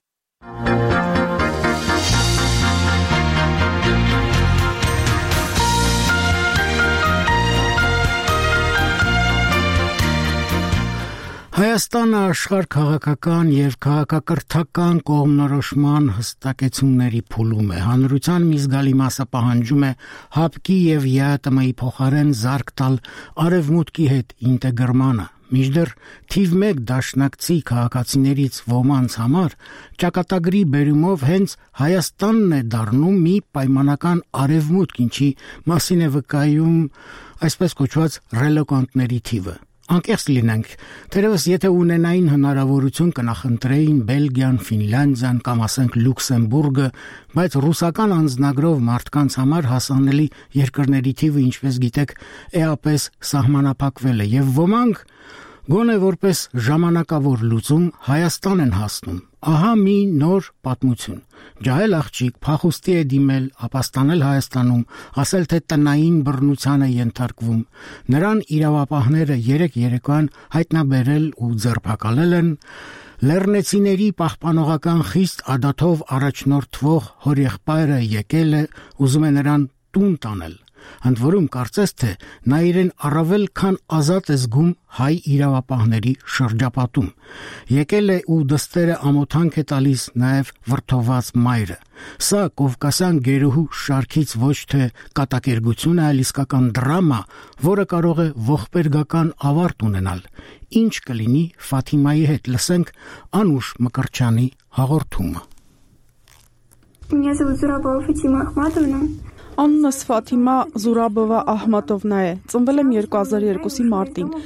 [SPEAKER 1] Հայաստանը աշխարհ քաղաքական եւ քաղաքակրթական կողմնորոշման հստակեցումների փուլում է։ Հանրության մի զգալի մասը պահանջում է ՀԱՊԿ-ի եւ ԵԱՏՄ-ի փոխարեն զարգ տալ արևմուտքի հետ ինտեգրմանը։ Մինչդեռ թիվ 1 դաշնակցի քաղաքացիներից ոմանց համար ճակատագրի բերումով հենց Հայաստանն է դառնում մի պայմանական արևմուտք, ինչի մասին է վկայում այսպես կոչված ռելոկանտների թիվը։ Անկեղծ լինենք, թերևս եթե ունենային հնարավորություն կնախընտրեին Բելգիան, Ֆինլանդիան կամ ասենք Լյուքսեմբուրգը, բայց ռուսական անձնագրով մարդկանց համար հասանելի երկրների թիվը, ինչպես գիտեք, էապես սահմանափակվել է եւ ոմանք գոնե որպես ժամանակավոր լուծում Հայաստան են հասնում։ Ահա մի նոր պատմություն։ Ջահել աղջիկ փախուստի է դիմել, ապաստանել Հայաստանում, ասել թե տնային բռնության է ենթարկվում։ Նրան իրավապահները 3 երեկոյան հայտնաբերել ու ձերբակալել են։ Լեռնեցիների պահպանողական խիստ ադաթով առաջնորդվող հորեղբայրը եկել է, ուզում է նրան տուն տանել։ Ընդ որում կարծես թե նա իրեն առավել քան ազատ է զգում հայ իրավապահների շրջապատում։ Եկել է ու դստերը ամոթանք է տալիս նաև վրդոված մայրը։ Սա կովկասյան գերուհու շարքից ոչ թե կատակերգություն է, այլ իսկական դրամա, որը կարող է ողբերգական ավարտ ունենալ։ Ինչ կլինի Ֆաթիմայի հետ, լսենք Անուշ Մկրչյանի հաղորդումը։
[SPEAKER 10] Меня зовут Зурабова Фатима Ахматовна.
[SPEAKER 12] Անունս Ֆաթիմա Զուրաբովա Ահմատովնա է։ Ծնվել եմ 2002-ի մարտին։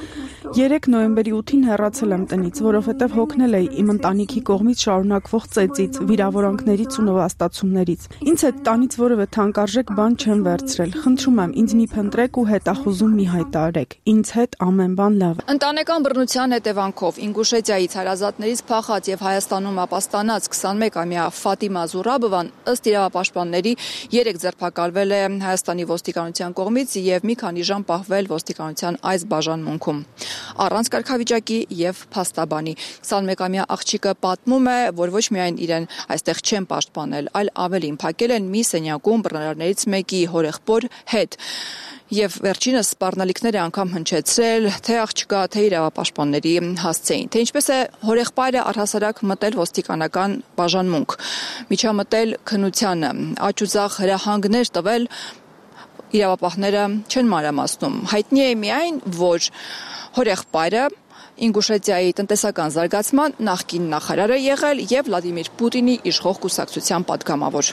[SPEAKER 11] 3 նոյեմբերի 8-ին հեռացել եմ տնից, որովհետև հոգնել էի իմ ընտանիքի կողմից շարունակվող ծեծից, վիրավորանքներից ու նվաստացումներից։ Ինձ հետ տանից որևէ թանկարժեք բան չեմ վերցրել։ Խնդրում եմ, ինձ մի փնտրեք ու հետախուզում մի հայտարարեք։ Ինձ հետ ամեն բան լավ է։
[SPEAKER 12] Ընտանեկան բռնության հետևանքով Ինգուշետիայից հարազատներից փախած եւ Հայաստանում ապաստանած 21-ամյա Ֆատիմա Զուրաբովան ըստ իրավապաշտպանների 3 ձերբակալվել է Հայաստանի ոստիկանության կողմից եւ մի քանի ժամ պահվել ոստիկանության այս բաժանմունքում առանց կարգավիճակի եւ փաստաբանի։ 21-ամյա աղջիկը պատմում է, որ ոչ միայն իրեն այստեղ չեն պաշտպանել, այլ ավելին փակել են մի սենյակում բռնարարներից մեկի հորեղբոր հետ։ Եվ վերջինս սպառնալիքներ է անգամ հնչեցրել թե աղջկա, թե իրավապաշտպանների հասցեին, թե ինչպես է հորեղբայրը առհասարակ մտել ոստիկանական բաժանմունք, միջամտել քննությանը, աճուձախ հրահանգներ տվել, իրավապահները չեն մանրամասնում։ Հայտնի է միայն, որ հորեղբայրը Ինգուշետիայի տնտեսական զարգացման նախկին նախարար է եղել եւ Վլադիմիր Պուտինի իշխող կուսակցության պատգամավոր։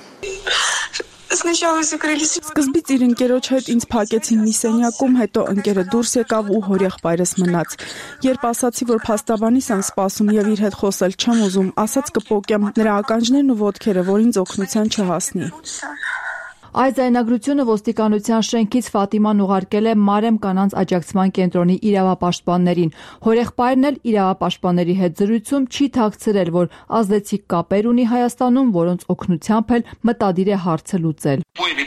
[SPEAKER 11] Սկզբից իր ընկերոջ հետ ինձ փակեցին մի սենյակում, հետո ընկերը դուրս եկավ ու հորեղբայրս մնաց։ Երբ ասացի, որ փաստաբանիս եմ սպասում եւ իր հետ խոսել չեմ ուզում, ասաց կպոկեմ նրա ականջներն ու ոտքերը, որ ինձ օգնության չհասնի։
[SPEAKER 18] Այս ձայնագրությունը ոստիկանության շենքից Ֆատիման ուղարկել է Մարեմ կանանց աջակցման կենտրոնի իրավապաշտպաններին։ Հորեղբայրն էլ իրավապաշտպանների հետ զրույցում չի թաքցրել, որ ազդեցիկ կապեր ունի Հայաստանում, որոնց օգնությամբ էլ մտադիր է հարցը լուծել։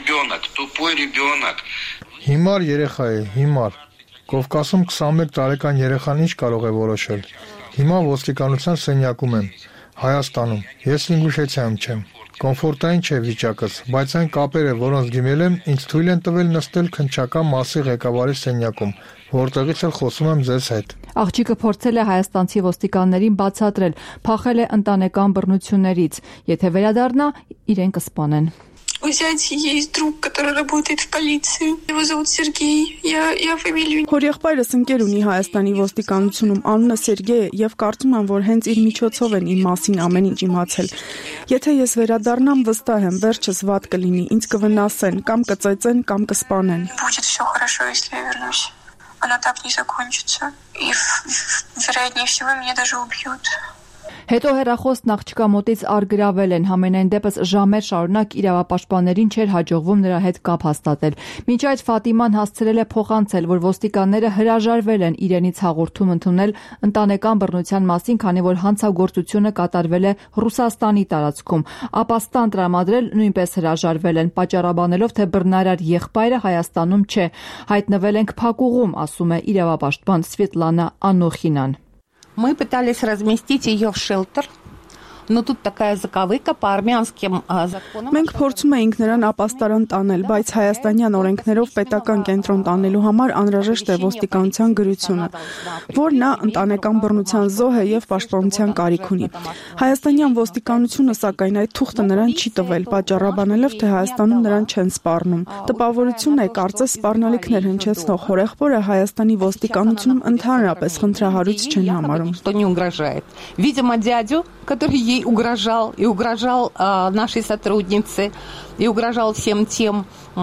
[SPEAKER 5] Հիմար երեխա է, հիմար։ Կովկասում 21 տարեկան երեխան ինչ կարող է որոշել։ Հիմա ոստիկանության սենյակում եմ, Հայաստանում։ Ես Ինգուշետիայում չեմ։ Կոմֆորտային չէ վիճակս, բայց այն կապերը, որոնց դիմել եմ, ինձ թույլ են տվել նստել քննչական մասի ղեկավարի սենյակում, որտեղից էլ խոսում եմ ձեզ հետ։
[SPEAKER 18] Աղջիկը փորձել է հայաստանցի ոստիկաններին բացատրել, փախել է ընտանեկան բռնություններից, եթե վերադառնա, իրեն կսպանեն։
[SPEAKER 10] У зятя есть друг, который работает в полиции. Его зовут Сергей. Я фамилию.
[SPEAKER 11] Հորեղբայրս ընկեր ունի Հայաստանի ոստիկանությունում, անունը Սերգեյ է, եւ կարծում եմ, որ հենց իր միջոցով են իմ մասին ամեն ինչ իմացել։ Եթե ես վերադառնամ, վստահ եմ, վերջս վատ կլինի, ինձ կվնասեն, կամ կծեծեն, կամ կսպանեն։
[SPEAKER 10] Будет все хорошо, если я вернусь. Оно так не закончится. И вероятнее всего меня даже убьют.
[SPEAKER 18] Հետո հեռախոսն աղջկա մոտից արգրավել են, համենայն դեպս ժամեր շարունակ իրավապաշտպաններին չէր հաջողվում նրա հետ կապ հաստատել։ Մինչ այդ Ֆատիման հասցրել է փոխանցել, որ ոստիկանները հրաժարվել են իրենից հաղորդում ընդունել ընտանեկան բռնության մասին, քանի որ հանցագործությունը կատարվել է Ռուսաստանի տարածքում։ Ապաստան տրամադրել նույնպես հրաժարվել են, պատճառաբանելով, թե բռնարար եղբայրը Հայաստանում չէ։ Հայտնվել ենք փակուղում, ասում է իրավապաշտպան Սվետլանա Անոխինան։
[SPEAKER 13] Мы пытались разместить ее в шелтер, но тут такая заковыка по армянским законам.
[SPEAKER 11] Մենք փորձում էինք նրան ապաստարան տանել, բայց հայաստանյան օրենքներով պետական կենտրոն տանելու համար անհրաժեշտ է ոստիկանության գրությունը, որ նա ընտանեկան բռնության զոհ է եւ պաշտպանության կարիք ունի։ Հայաստանյան ոստիկանությունը սակայն այդ թուղթը նրան չի տվել, պատճառաբանելով, թե Հայաստանում նրան չեն սպառնում։ Տպավորություն է, կարծես սպառնալիքներ հնչեցնող հորեղբորը Հայաստանի ոստիկանությունում ընդհանրապես խնդրահարույց չեն համարում։
[SPEAKER 13] Что не угрожает. Видимо, дядю, который ей угрожал, и угрожал нашей сотруднице, и угрожал всем тем,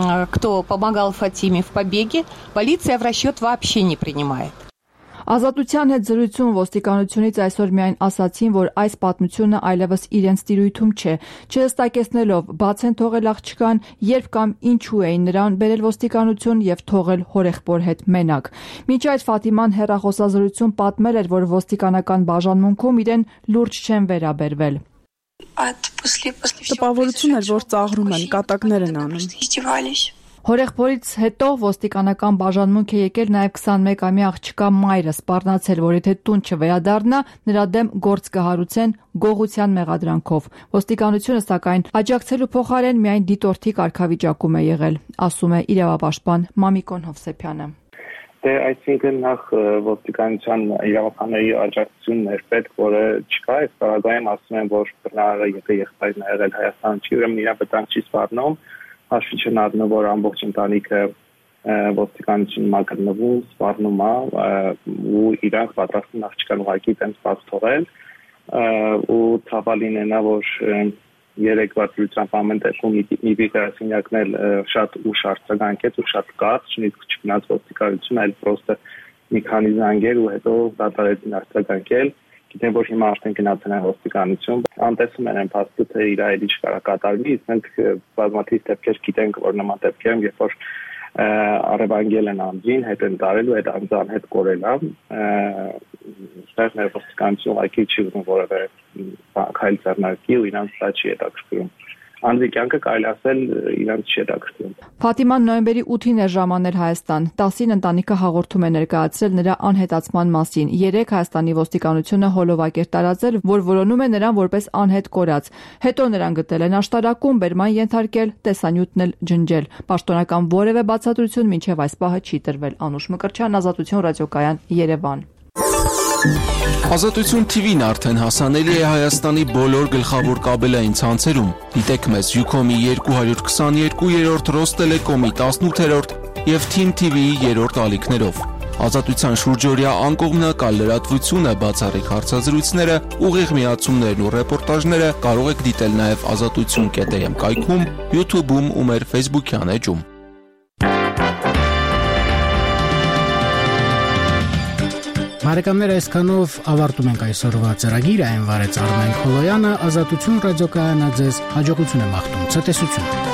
[SPEAKER 13] кто помогал Фатиме в побеге, полиция в расчет вообще не принимает.
[SPEAKER 18] Ազատության հետ զրույցում ոստիկանությունից այսօր միայն ասացին, որ այս պատմությունը այլևս իրենց տիրույթում չէ, չհստակեցնելով բաց են թողել աղջկան, երբ կամ ինչու էին նրան բերել ոստիկանություն եւ թողել հորեղբոր հետ մենակ։ Մինչ այդ Ֆատիման հեռախոսազրույցում պատմել էր, որ ոստիկանական բաժանմունքում իրեն լուրջ չեն վերաբերվել։
[SPEAKER 11] Տպավորություն էր, որ ծաղրում են, կատակներ են անում։
[SPEAKER 18] Հորեղբորից հետո ոստիկանական բաժանմունք է եկել նաև 21-ամյա աղջկա մայրը, սպառնացել, որ եթե տուն չվերադառնա, նրա դեմ գործ կհարուցեն գողության մեղադրանքով։ Ոստիկանությունը սակայն աջակցելու փոխարեն միայն դիտորդի կարգավիճակում է եղել, ասում է իրավապաշտպան Մամիկոն Հովսեփյանը։
[SPEAKER 15] Դե այսինքն նախ ոստիկանության իրավապահների աջակցությունն էր պետք, որը չկա, այս պարագայում ասում են, որ բռնարարը եթե եղբայրն է եղել Հայաստանում չի, ուրեմն իր վտանգ չի սպառնում, հաշվի չնայած որ ամբողջ ընտանիքը ոստիկանություն մագնվում, սպառնում է ու իրանք պատրաստվում աղջկան ուղղակի տենց բաց թողել ու ցավալին է նա որ երեկվա դրությամբ ամեն դեպքում մի վիդեոսենյակն էլ շատ ուշ արձագանքեց ու շատ կարճ, նույնիսկ չգնաց ոստիկանություն, այլ պրոստը մի քանի զանգեր ու հետո դատարեցին արձագանքել։ Գիտեն, որ հիմա արդեն գնացել են ոստիկանություն, անտեսում են այն փաստը, թե իր այդի չկարա կատարվի, իսկ մենք բազմաթիվ դեպքեր գիտենք, որ նման դեպքերում, երբ որ առևանգել են անձին, հետ են տարելու, այդ անձան հետ կորել է, ստեղ մեր ոստիկանություն ուղղակի չի ուզում որևէ քայլ ձեռնարկի ու իրանց դա չի հետաքրքրում։ Անձի կյանքը կարելի ասել իրանց չի հետաքրքրում։
[SPEAKER 12] Ֆատիման նոյեմբերի 8-ին էր ժամանել Հայաստան։ 10-ին ընտանիքը հաղորդում է ներկայացրել նրա անհետացման մասին։ 3 Հայաստանի ոստիկանությունը հոլովակ էր տարածել, որ որոնում է նրան որպես անհետ կորած։ Հետո նրան գտել են աշտարակում, բերման ենթարկել, տեսանյութն էլ ջնջել։ Պաշտոնական որևէ բացատրություն մինչև այս պահը չի տրվել։ Անուշ Մկրտչյան, Ազատություն ռադիոկայան, Երևան։
[SPEAKER 14] Ազատություն TV-ն արդեն հասանելի է Հայաստանի բոլոր գլխավոր կաբելային ցանցերում։ Դիտեք մեզ Ucom-ի 222-րդ, Ռոստելեկոմի 18-րդ եւ Team TV-ի 3-րդ ալիքներով։ Ազատության շուրջօրյա անկողմնակալ լրատվությունը, բացառիկ հարցազրույցները, ուղիղ միացումներն ու ռեպորտաժները կարող եք դիտել նաեւ azatutsun.am կայքում, YouTube-ում ու մեր Facebook-յան էջում։
[SPEAKER 1] Բարեկամներ, այսքանով ավարտում ենք այսօրվա ծրագիրը, այն վարեց Արմեն Քոլոյանը, Ազատություն ռադիոկայանը ձեզ հաջողություն է մաղթում, ցտեսություն։